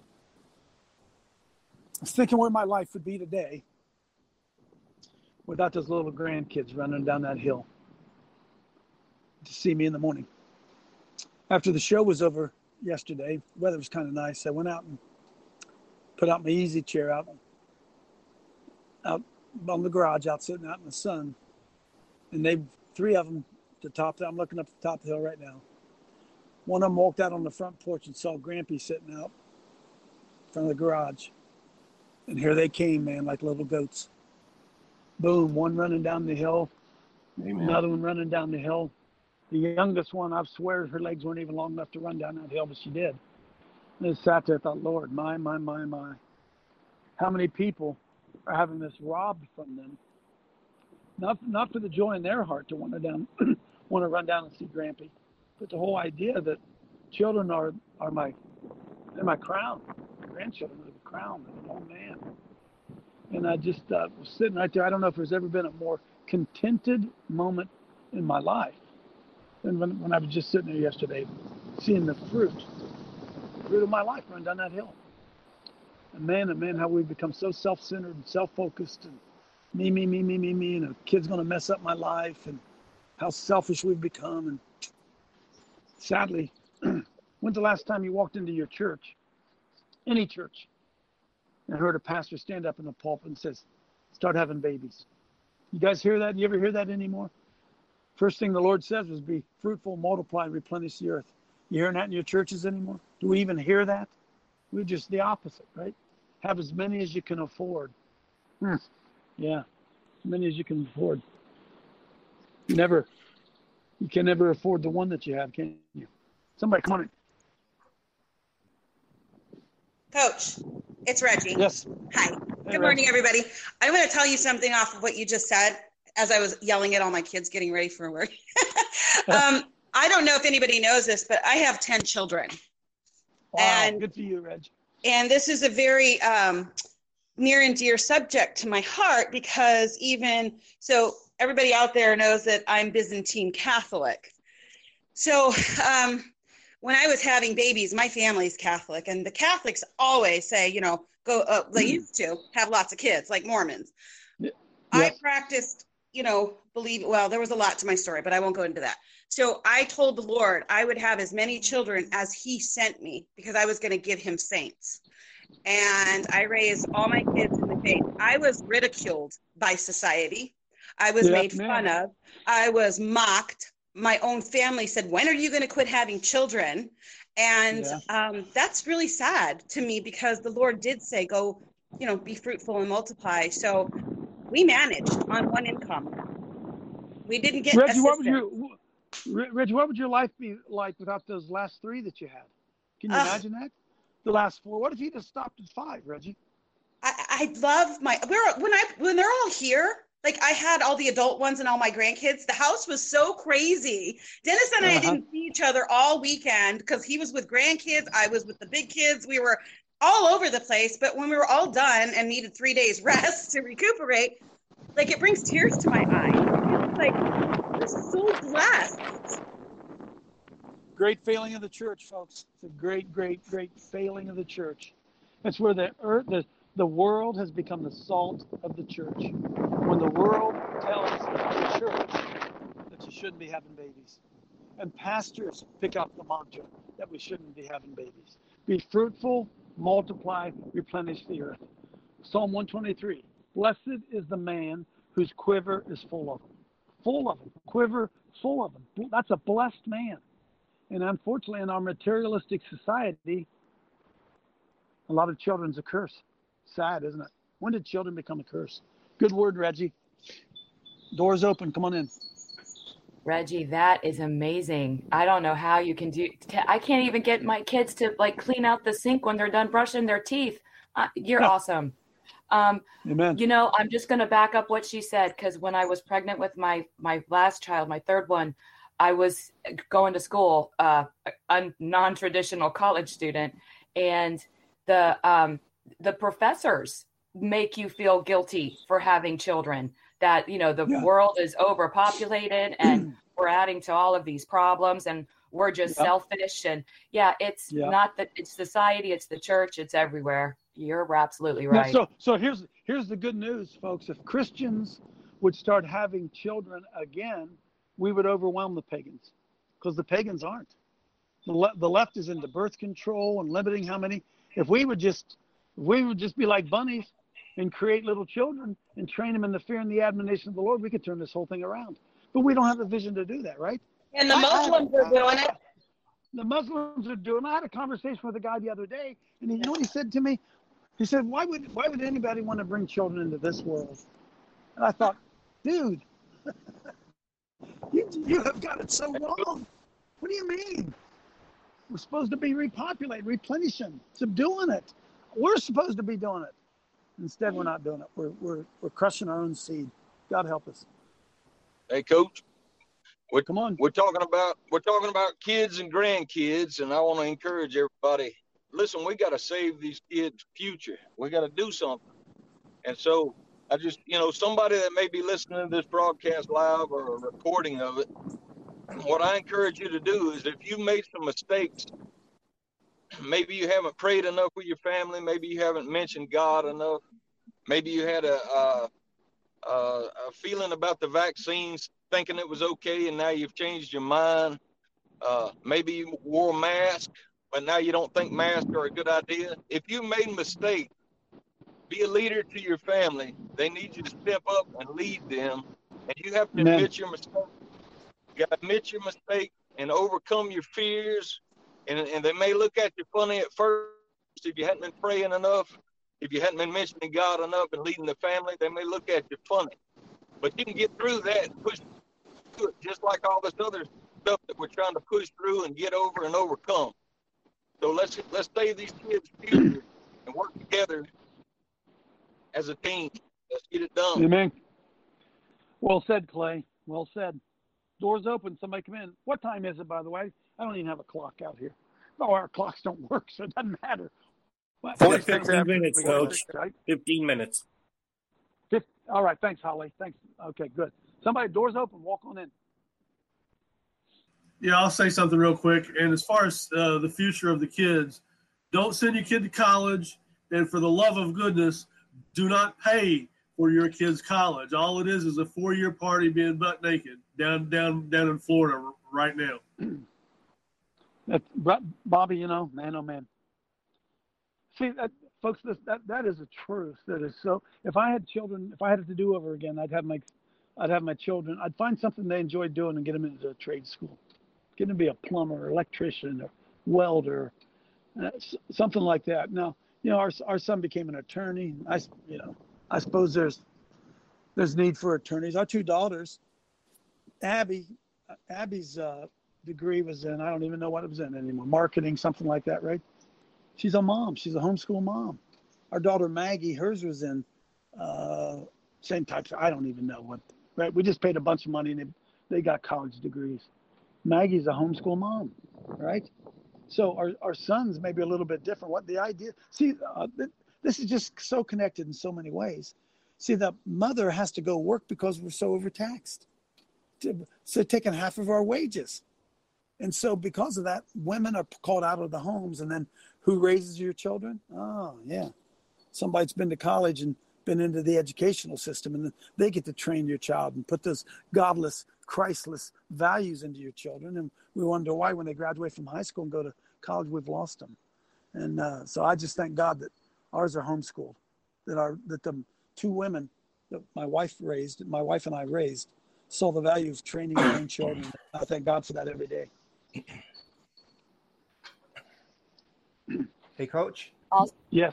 I was thinking where my life would be today without those little grandkids running down that hill to see me in the morning. After the show was over yesterday, the weather was kind of nice. I went out and put out my easy chair out, out on the garage, out sitting out in the sun. And they, three of them, the top, I'm looking up at the top of the hill right now. One of them walked out on the front porch and saw Grampy sitting out in front of the garage. And here they came, man, like little goats. Boom, one running down the hill, Amen. another one running down the hill. The youngest one, I swear her legs weren't even long enough to run down that hill, but she did. And I sat there and thought, Lord, my, my, my, my. How many people are having this robbed from them? Not not for the joy in their heart to want to down, want to run down and see Grampy, but the whole idea that children are, are my, they're my crown. Grandchildren are the crown of an old man. And I just uh, was sitting right there. I don't know if there's ever been a more contented moment in my life than when, when I was just sitting there yesterday, seeing the fruit, the fruit of my life run down that hill. And man, and man, how we've become so self-centered and self-focused, and me, me, me, me, me, me, and a kid's going to mess up my life, and how selfish we've become. And sadly, when's the last time you walked into your church, any church, and heard a pastor stand up in the pulpit and says, start having babies? You guys hear that? You ever hear that anymore? First thing the Lord says was be fruitful, multiply, replenish the earth. You hearing that in your churches anymore? Do we even hear that? We're just the opposite, right? Have as many as you can afford. Hmm. Yeah, as many as you can afford. You never, you can never afford the one that you have, can you? Somebody, come on in. Coach, it's Reggie. Yes. Hi. Hey, Good morning, everybody. I'm going to tell you something off of what you just said as I was yelling at all my kids getting ready for work. um, I don't know if anybody knows this, but I have ten children. Wow, and, good for you, Reg. And this is a very um, near and dear subject to my heart because even, so everybody out there knows that I'm Byzantine Catholic. So um, when I was having babies, my family's Catholic, and the Catholics always say, you know, go. Uh, they used to have lots of kids, like Mormons. Yes. I practiced, you know, believe. Well, there was a lot to my story, but I won't go into that. So I told the Lord I would have as many children as He sent me because I was going to give Him saints. And I raised all my kids in the faith. I was ridiculed by society. I was Yeah, made man. fun of. I was mocked. My own family said, when are you going to quit having children? And Yeah. um, that's really sad to me because the Lord did say, go, you know, be fruitful and multiply. So we managed on one income. We didn't get Reggie, what would assistance. your Re- Reggie, what would your life be like without those last three that you had? Can you Uh, imagine that? The last four. What if you just stopped at five, Reggie? I, I love my we're when I when they're all here. Like I had all the adult ones and all my grandkids. The house was so crazy. Dennis and I Uh-huh. didn't see each other all weekend because he was with grandkids. I was with the big kids. We were all over the place. But when we were all done and needed three days rest to recuperate, like it brings tears to my eyes. It's like we're so blessed. Great failing of the church, folks. It's a great, great, great failing of the church. That's where the earth, the, the world has become the salt of the church. When the world tells the church that you shouldn't be having babies, and pastors pick up the mantra that we shouldn't be having babies. Be fruitful, multiply, replenish the earth. Psalm one twenty-three. Blessed is the man whose quiver is full of them. Full of them. Quiver full of them. That's a blessed man. And unfortunately, in our materialistic society, a lot of children's a curse. Sad, isn't it? When did children become a curse? Good word, Reggie. Doors open. Come on in. Reggie, that is amazing. I don't know how you can do. I can't even get my kids to like clean out the sink when they're done brushing their teeth. Uh, you're Yeah. awesome. Um, Amen. you know, I'm just going to back up what she said because when I was pregnant with my my last child, my third one, I was going to school, uh, a non-traditional college student, and the um, the professors make you feel guilty for having children. That, you know, the Yeah. world is overpopulated and we're adding to all of these problems and we're just Yeah. selfish. And yeah, it's Yeah. not that it's society, it's the church, it's everywhere. You're absolutely Now, right. so, so here's here's the good news, folks. If Christians would start having children again, we would overwhelm the pagans, because the pagans aren't. The, le- the left is into birth control and limiting how many. If we would just, if we would just be like bunnies and create little children and train them in the fear and the admonition of the Lord, we could turn this whole thing around. But we don't have the vision to do that, right? And the I- I- Muslims are doing it. The Muslims are doing. I had a conversation with a guy the other day, and you know what he said to me? He said, "Why would why would anybody want to bring children into this world?" And I thought, dude, you you have got it so wrong. What do you mean? We're supposed to be repopulating, replenishing, subduing it. We're supposed to be doing it. Instead, we're not doing it. We're we're we're crushing our own seed. God help us. Hey, Coach. We're, Come on. We're talking about we're talking about kids and grandkids, and I want to encourage everybody. Listen, we got to save these kids' future. We got to do something. And so I just, you know, somebody that may be listening to this broadcast live or a recording of it, what I encourage you to do is if you made some mistakes, maybe you haven't prayed enough with your family, maybe you haven't mentioned God enough, maybe you had a, a, a, a feeling about the vaccines, thinking it was okay, and now you've changed your mind. Uh, maybe you wore a mask, but now you don't think masks are a good idea. If you made a mistake, be a leader to your family. They need you to step up and lead them, and you have to Amen. admit your mistake. You got to admit your mistake and overcome your fears. And, and they may look at you funny at first if you hadn't been praying enough, if you hadn't been mentioning God enough and leading the family. They may look at you funny, but you can get through that and push through it, just like all this other stuff that we're trying to push through and get over and overcome. So let's let's save these kids' future and work together as a team. Let's get it done. Amen. Well said, Clay. Well said. Doors open. Somebody come in. What time is it, by the way? I don't even have a clock out here. Oh, our clocks don't work, so it doesn't matter. What- fifteen minutes, Coach. Right? fifteen minutes. Fif- All right. Thanks, Holly. Thanks. Okay, good. Somebody, doors open. Walk on in. Yeah, I'll say something real quick. And as far as uh, the future of the kids, don't send your kid to college. And for the love of goodness, do not pay for your kid's college. All it is is a four-year party being butt naked down down down in Florida right now. That, Bobby, you know, man, oh man. See, that, folks, this, that that is a truth. That is so. If I had children, if I had it to do over again, I'd have my, I'd have my children. I'd find something they enjoy doing and get them into a trade school, get them to be a plumber, or electrician, or welder, uh, something like that. Now, you know, our our son became an attorney. I, you know, I suppose there's there's need for attorneys. Our two daughters, Abby, Abby's uh, degree was in, I don't even know what it was in anymore, marketing, something like that, right? She's a mom. She's a homeschool mom. Our daughter Maggie, hers was in uh, same types. I don't even know what. Right? We just paid a bunch of money and they, they got college degrees. Maggie's a homeschool mom, right? So our our sons may be a little bit different. What the idea? See, uh, th- this is just so connected in so many ways. See, the mother has to go work because we're so overtaxed. So taking half of our wages. And so because of that, women are called out of the homes. And then who raises your children? Oh, yeah. Somebody's been to college and been into the educational system. And then they get to train your child and put those godless, Christless values into your children. And we wonder why when they graduate from high school and go to college, we've lost them. And uh, so I just thank God that ours are homeschooled, that our that the two women that my wife raised, my wife and I raised, saw the value of training their own children. I thank God for that every day. Hey, Coach. Yes.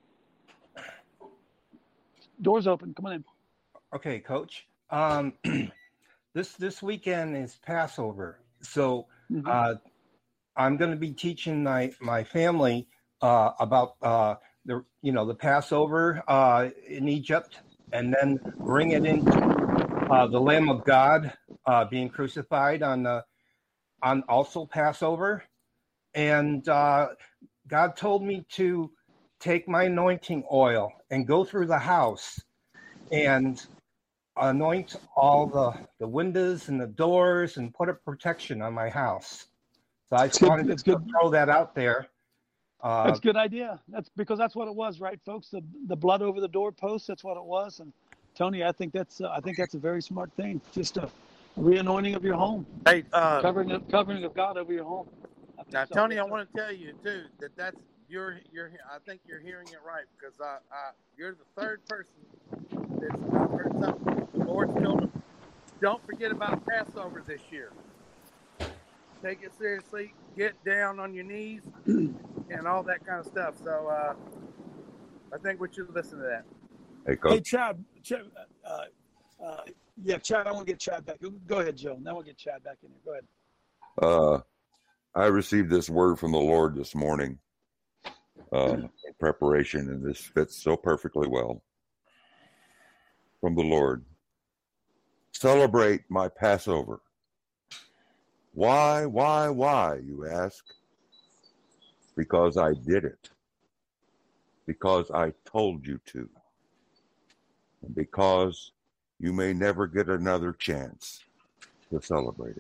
Doors open. Come on in. Okay, Coach. Um, this this weekend is Passover, so Mm-hmm. uh, I'm going to be teaching my my family uh, about uh, the you know the Passover uh, in Egypt, and then bring it into uh, the Lamb of God uh, being crucified on the on also Passover, and uh, God told me to take my anointing oil and go through the house and anoint all the, the windows and the doors and put a protection on my house. So I just good. wanted It's to good. throw that out there. Uh, That's a good idea. That's because that's what it was, right, folks? The the blood over the doorpost. That's what it was. And Tony, I think that's uh, I think that's a very smart thing. Just a re-anointing of your home. Hey, uh, covering of, covering of God over your home. I think Now, so. Tony, Yes, I sir. want to tell you too that that's you're you're. I think you're hearing it right because I, I you're the third person that's I've heard something. The Lord's told them, don't forget about Passover this year. Take it seriously. Get down on your knees and all that kind of stuff. So uh, I think we should listen to that. Hey, Coach. Hey, Chad. Chad uh, uh, yeah, Chad. I want to get Chad back. Go ahead, Joe. Now we'll get Chad back in here. Go ahead. Uh, I received this word from the Lord this morning uh, in preparation, and this fits so perfectly well. From the Lord. Celebrate my Passover. Why, why, why, you ask? Because I did it. Because I told you to. And because you may never get another chance to celebrate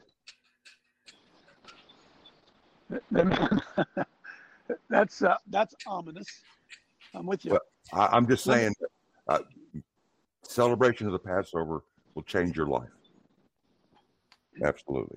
it. that's uh, that's ominous. I'm with you. Well, I, I'm just saying, uh, celebration of the Passover will change your life. Absolutely.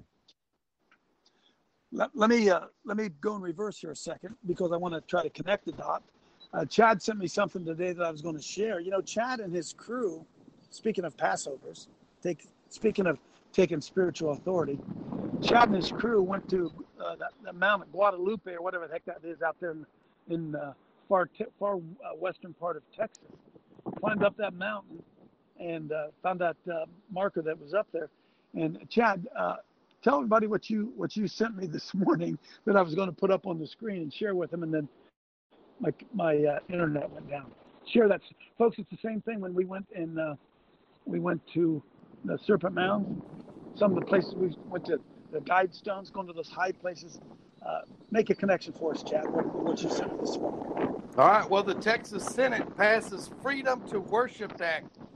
Let, let me uh, let me go in reverse here a second because I want to try to connect the dot. Uh, Chad sent me something today that I was going to share. You know, Chad and his crew, speaking of Passovers, take speaking of taking spiritual authority, Chad and his crew went to uh, that, that Mount Guadalupe or whatever the heck that is out there in, in uh, far te- far uh, western part of Texas. Climbed up that mountain and uh, found that uh, marker that was up there. And Chad, uh, tell everybody what you what you sent me this morning that I was going to put up on the screen and share with them, and then my my uh, internet went down. Share that, folks. It's the same thing when we went and uh, we went to the Serpent Mounds. Some of the places we went to, the guide stones, going to those high places. Uh, make a connection for us, Chad. What, what you sent me this morning. All right. Well, the Texas Senate passes Freedom to Worship Act.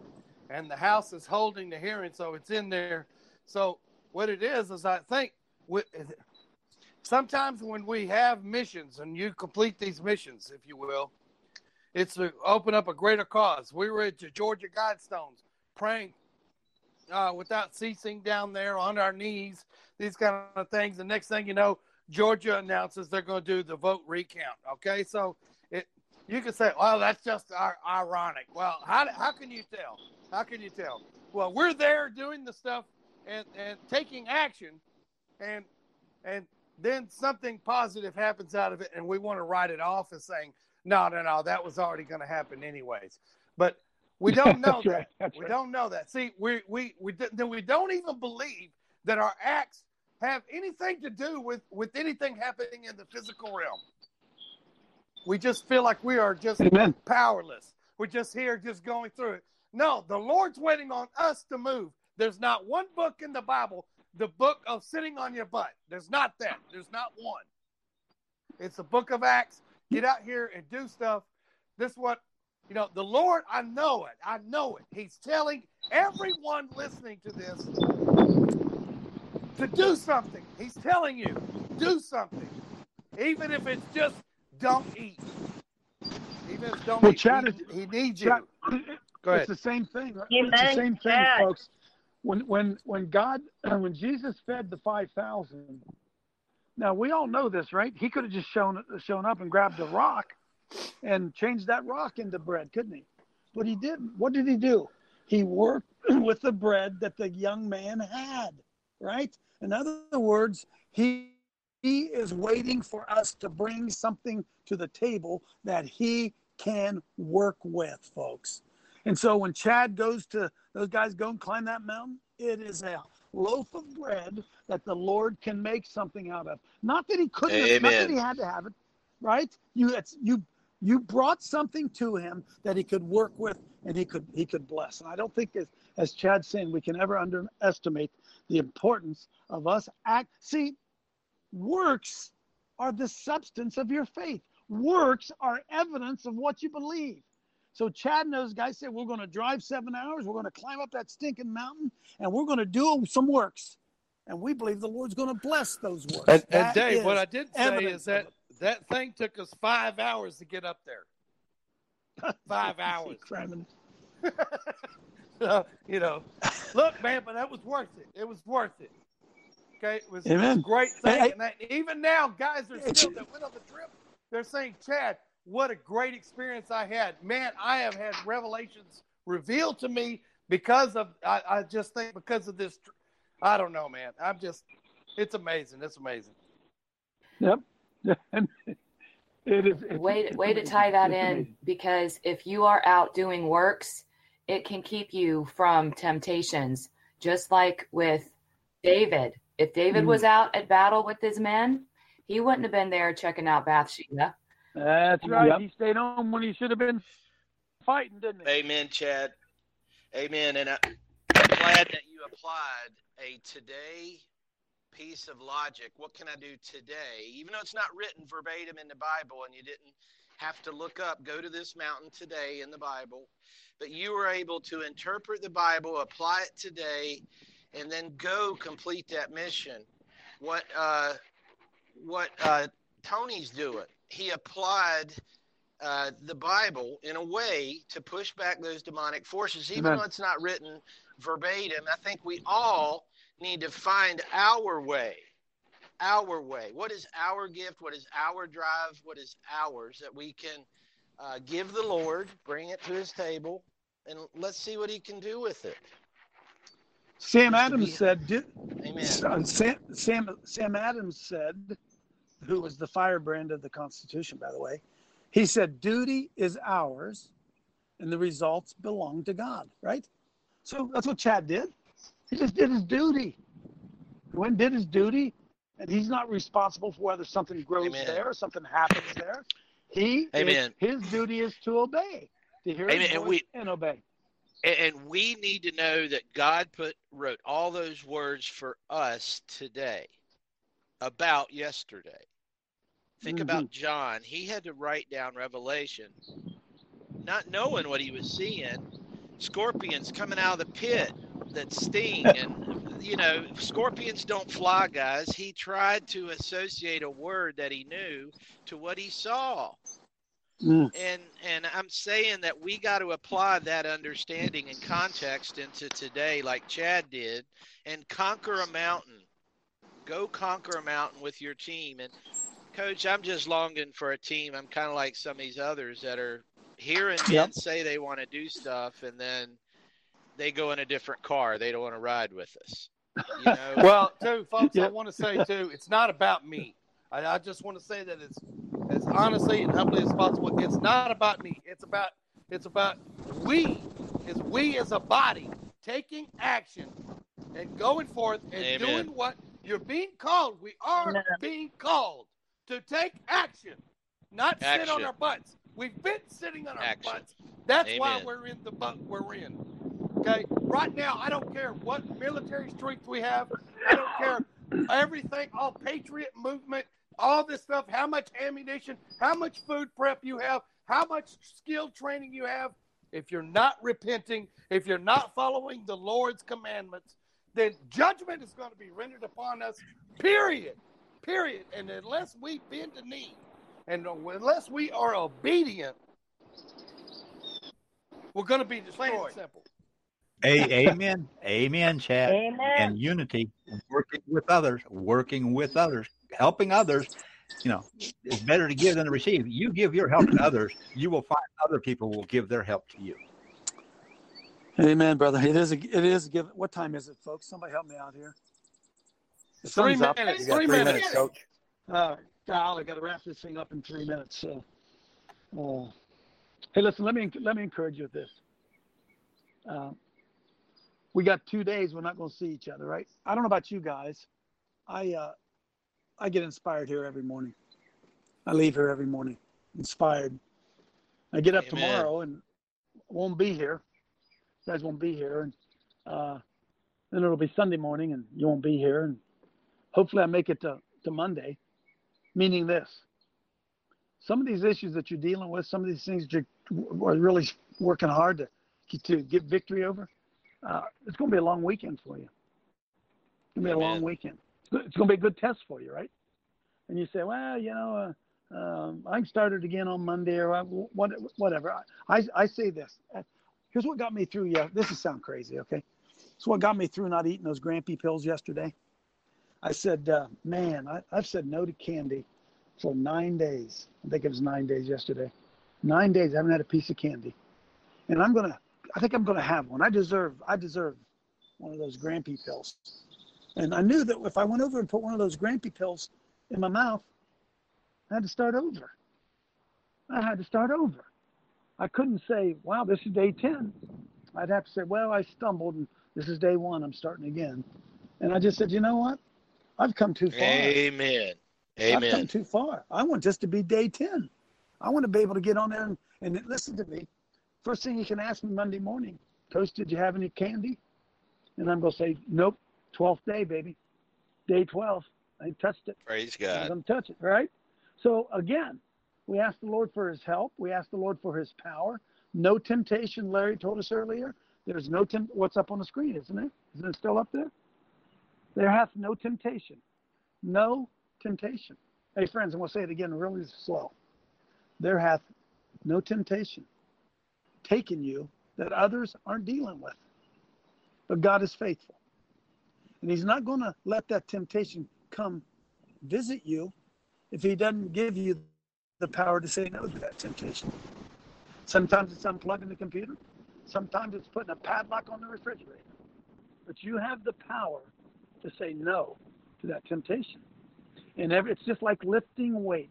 and the House is holding the hearing, so it's in there. So what it is is I think we, sometimes when we have missions and you complete these missions, if you will, it's to open up a greater cause. We were at the Georgia Guidestones praying uh, without ceasing down there on our knees, these kind of things. The next thing you know, Georgia announces they're going to do the vote recount. Okay, so it you can say, well, that's just ir- ironic. Well, how how can you tell? How can you tell? Well, we're there doing the stuff and, and taking action, and and then something positive happens out of it, and we want to write it off as saying, no, no, no, that was already going to happen anyways. But we don't know That's that. right. That's we right. don't know that. See, we we we then we don't even believe that our acts have anything to do with, with anything happening in the physical realm. We just feel like we are just Amen. powerless. We're just here, just going through it. No, the Lord's waiting on us to move. There's not one book in the Bible, the book of sitting on your butt. There's not that. There's not one. It's the book of Acts. Get out here and do stuff. This is what, you know, the Lord, I know it. I know it. He's telling everyone listening to this to do something. He's telling you, do something. Even if it's just don't eat. Even if don't Well, eat. Chad, he, he needs Chad, you. Go ahead. It's the same thing. Right? Amen. It's the same thing, Chad. folks. When when when God when Jesus fed the five thousand. Now we all know this, right? He could have just shown shown up and grabbed a rock and changed that rock into bread, couldn't he? But he didn't. What did he do? He worked with the bread that the young man had, right? In other words, he he is waiting for us to bring something to the table that he can work with, folks. And so when Chad goes to, those guys go and climb that mountain, it is a loaf of bread that the Lord can make something out of. Not that he couldn't, have, not that he had to have it, right? You, it's, you, you brought something to him that he could work with and he could, he could bless. And I don't think, as, as Chad's saying, we can ever underestimate the importance of us act. See, works are the substance of your faith. Works are evidence of what you believe. So Chad and those guys said, we're going to drive seven hours. We're going to climb up that stinking mountain, and we're going to do some works. And we believe the Lord's going to bless those works. And, and That Dave, is what I did say evidence is that of that thing took us five hours to get up there. Five hours. Cramming. Uh, you know, look, man, but that was worth it. It was worth it. Okay, it was, it was Amen. a great thing. Hey, hey. And that, even now, guys are still that went on the trip. They're saying, Chad, what a great experience I had. Man, I have had revelations revealed to me because of, I, I just think because of this. I don't know, man. I'm just, it's amazing. It's amazing. Yep. It is. It's, way it's way to amazing. tie that It's in, amazing. because if you are out doing works, it can keep you from temptations. Just like with David, if David Mm. was out at battle with his men, he wouldn't have been there checking out Bathsheba. That's right. Yep. He stayed home when he should have been fighting, didn't he? Amen, Chad. Amen. And I, I'm glad that you applied a today piece of logic. What can I do today? Even though it's not written verbatim in the Bible and you didn't have to look up, go to this mountain today in the Bible, but you were able to interpret the Bible, apply it today, and then go complete that mission. What uh, what uh, Tony's doing, he applied uh, the Bible in a way to push back those demonic forces, even Amen. though it's not written verbatim. I think we all need to find our way, our way. What is our gift? What is our drive? What is ours that we can uh, give the Lord, bring it to his table, and let's see what he can do with it. Sam Just to Adams be- said, did, Amen. Sam, Sam, Sam Adams said, who was the firebrand of the Constitution, by the way, he said, duty is ours and the results belong to God, right? So that's what Chad did. He just did his duty. He went and did his duty, and he's not responsible for whether something grows Amen. there or something happens there. He, Amen. His, his duty is to obey, to hear Amen. his And voice we- and obey. And, and we need to know that God put wrote all those words for us today about yesterday. Think Mhm. about John. He had to write down Revelation, not knowing what he was seeing, scorpions coming out of the pit that sting. And, you know, scorpions don't fly, guys. He tried to associate a word that he knew to what he saw. Mm. And and I'm saying that we got to apply that understanding and context into today like Chad did and conquer a mountain. Go conquer a mountain with your team. And, Coach, I'm just longing for a team. I'm kind of like some of these others that are hearing men Yep. say they want to do stuff, and then they go in a different car. They don't want to ride with us. You know? Well, too, folks, I Yep. want to say, too, it's not about me. I, I just want to say that it's as honestly and humbly as possible. It's not about me. It's about it's about we, as we as a body, taking action and going forth and Amen. doing what you're being called. We are Amen. being called to take action, not sit on Action. our butts. We've been sitting on our Action. butts. That's why Amen. we're in the butt we're in. Okay? Right now, I don't care what military strength we have. I don't care everything, all patriot movement, all this stuff, how much ammunition, how much food prep you have, how much skill training you have. If you're not repenting, if you're not following the Lord's commandments, then judgment is going to be rendered upon us, period. Period. And unless we bend the knee, and unless we are obedient, we're going to be destroyed. Simple. A- amen. Amen, Chad. Amen. And unity, working with others, working with others, helping others. You know, it's better to give than to receive. You give your help to others, you will find other people will give their help to you. Amen, brother. It is. A, it is. A give. What time is it, folks? Somebody help me out here. The Three sun's up. minutes. You got Three three minutes. minutes, Coach. All right, Kyle, I got to wrap this thing up in three minutes. So, uh, hey, listen. Let me let me encourage you with this. Uh, we got two days. We're not going to see each other, right? I don't know about you guys. I uh, I get inspired here every morning. I leave here every morning inspired. I get up Amen. tomorrow and won't be here. You guys won't be here, and uh, then it'll be Sunday morning, and you won't be here, and hopefully I make it to, to Monday. Meaning this: some of these issues that you're dealing with, some of these things that you're really working hard to to get victory over, uh, it's going to be a long weekend for you. It's going to be a long Amen. weekend. It's going to be a good test for you, right? And you say, well, you know, uh, um, I can start it again on Monday or what, whatever. I, I say this. Here's what got me through. Yeah, this will sound crazy, okay? It's what got me through not eating those Grampy pills yesterday. I said, uh, man, I, I've said no to candy for nine days. I think it was nine days yesterday. Nine days, I haven't had a piece of candy. And I'm going to, I think I'm going to have one. I deserve, I deserve one of those Grampy pills. And I knew that if I went over and put one of those Grampy pills in my mouth, I had to start over. I had to start over. I couldn't say, wow, this is day ten. I'd have to say, well, I stumbled and this is day one. I'm starting again. And I just said, you know what? I've come too far. Amen. I've come Amen. too far. I want this to be day ten. I want to be able to get on there and, and listen to me. First thing you can ask me Monday morning, Coach, did you have any candy? And I'm going to say, nope, twelfth day, baby. Day twelve. I ain't touched it. Praise I'm God. going to touch it, right? So, again, we ask the Lord for his help. We ask the Lord for his power. No temptation, Larry told us earlier. There's no temp. What's up on the screen, isn't it? Isn't it still up there? There hath no temptation. No temptation. Hey, friends, I'm going to say it again really slow. There hath no temptation taken you that others aren't dealing with. But God is faithful. And he's not going to let that temptation come visit you if he doesn't give you the power to say no to that temptation. Sometimes it's unplugging the computer. Sometimes it's putting a padlock on the refrigerator. But you have the power to say no to that temptation. And every, it's just like lifting weights.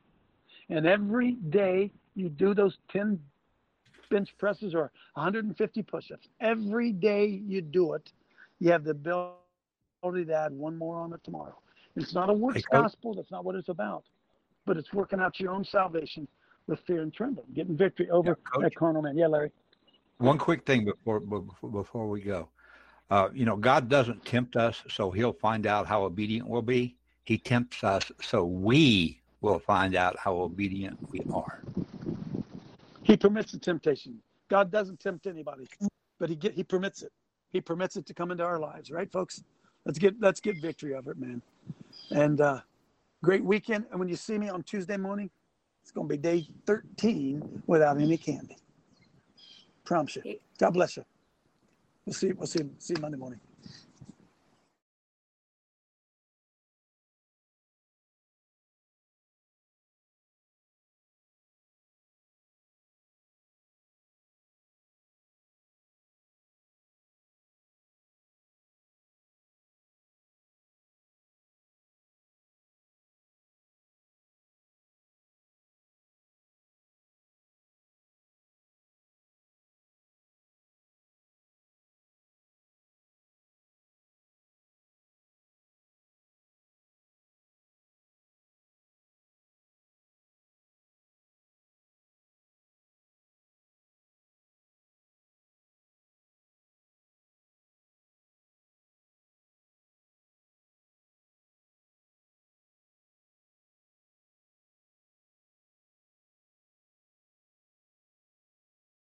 And every day you do those ten bench presses or one hundred fifty push-ups. Every day you do it, you have the ability to add one more on it tomorrow. It's not a works Hey, Coach. gospel. That's not what it's about. But it's working out your own salvation with fear and trembling, getting victory over Yeah, Coach. that carnal man. Yeah, Larry. One quick thing before before, before we go. Uh, you know, God doesn't tempt us so he'll find out how obedient we'll be. He tempts us so we will find out how obedient we are. He permits the temptation. God doesn't tempt anybody. but he get he permits it. He permits it to come into our lives, right, folks? Let's get let's get victory over it, man. And uh, great weekend. And when you see me on Tuesday morning, it's going to be day thirteen without any candy. Promise you. God bless you. We'll see. We'll see. See you Monday morning.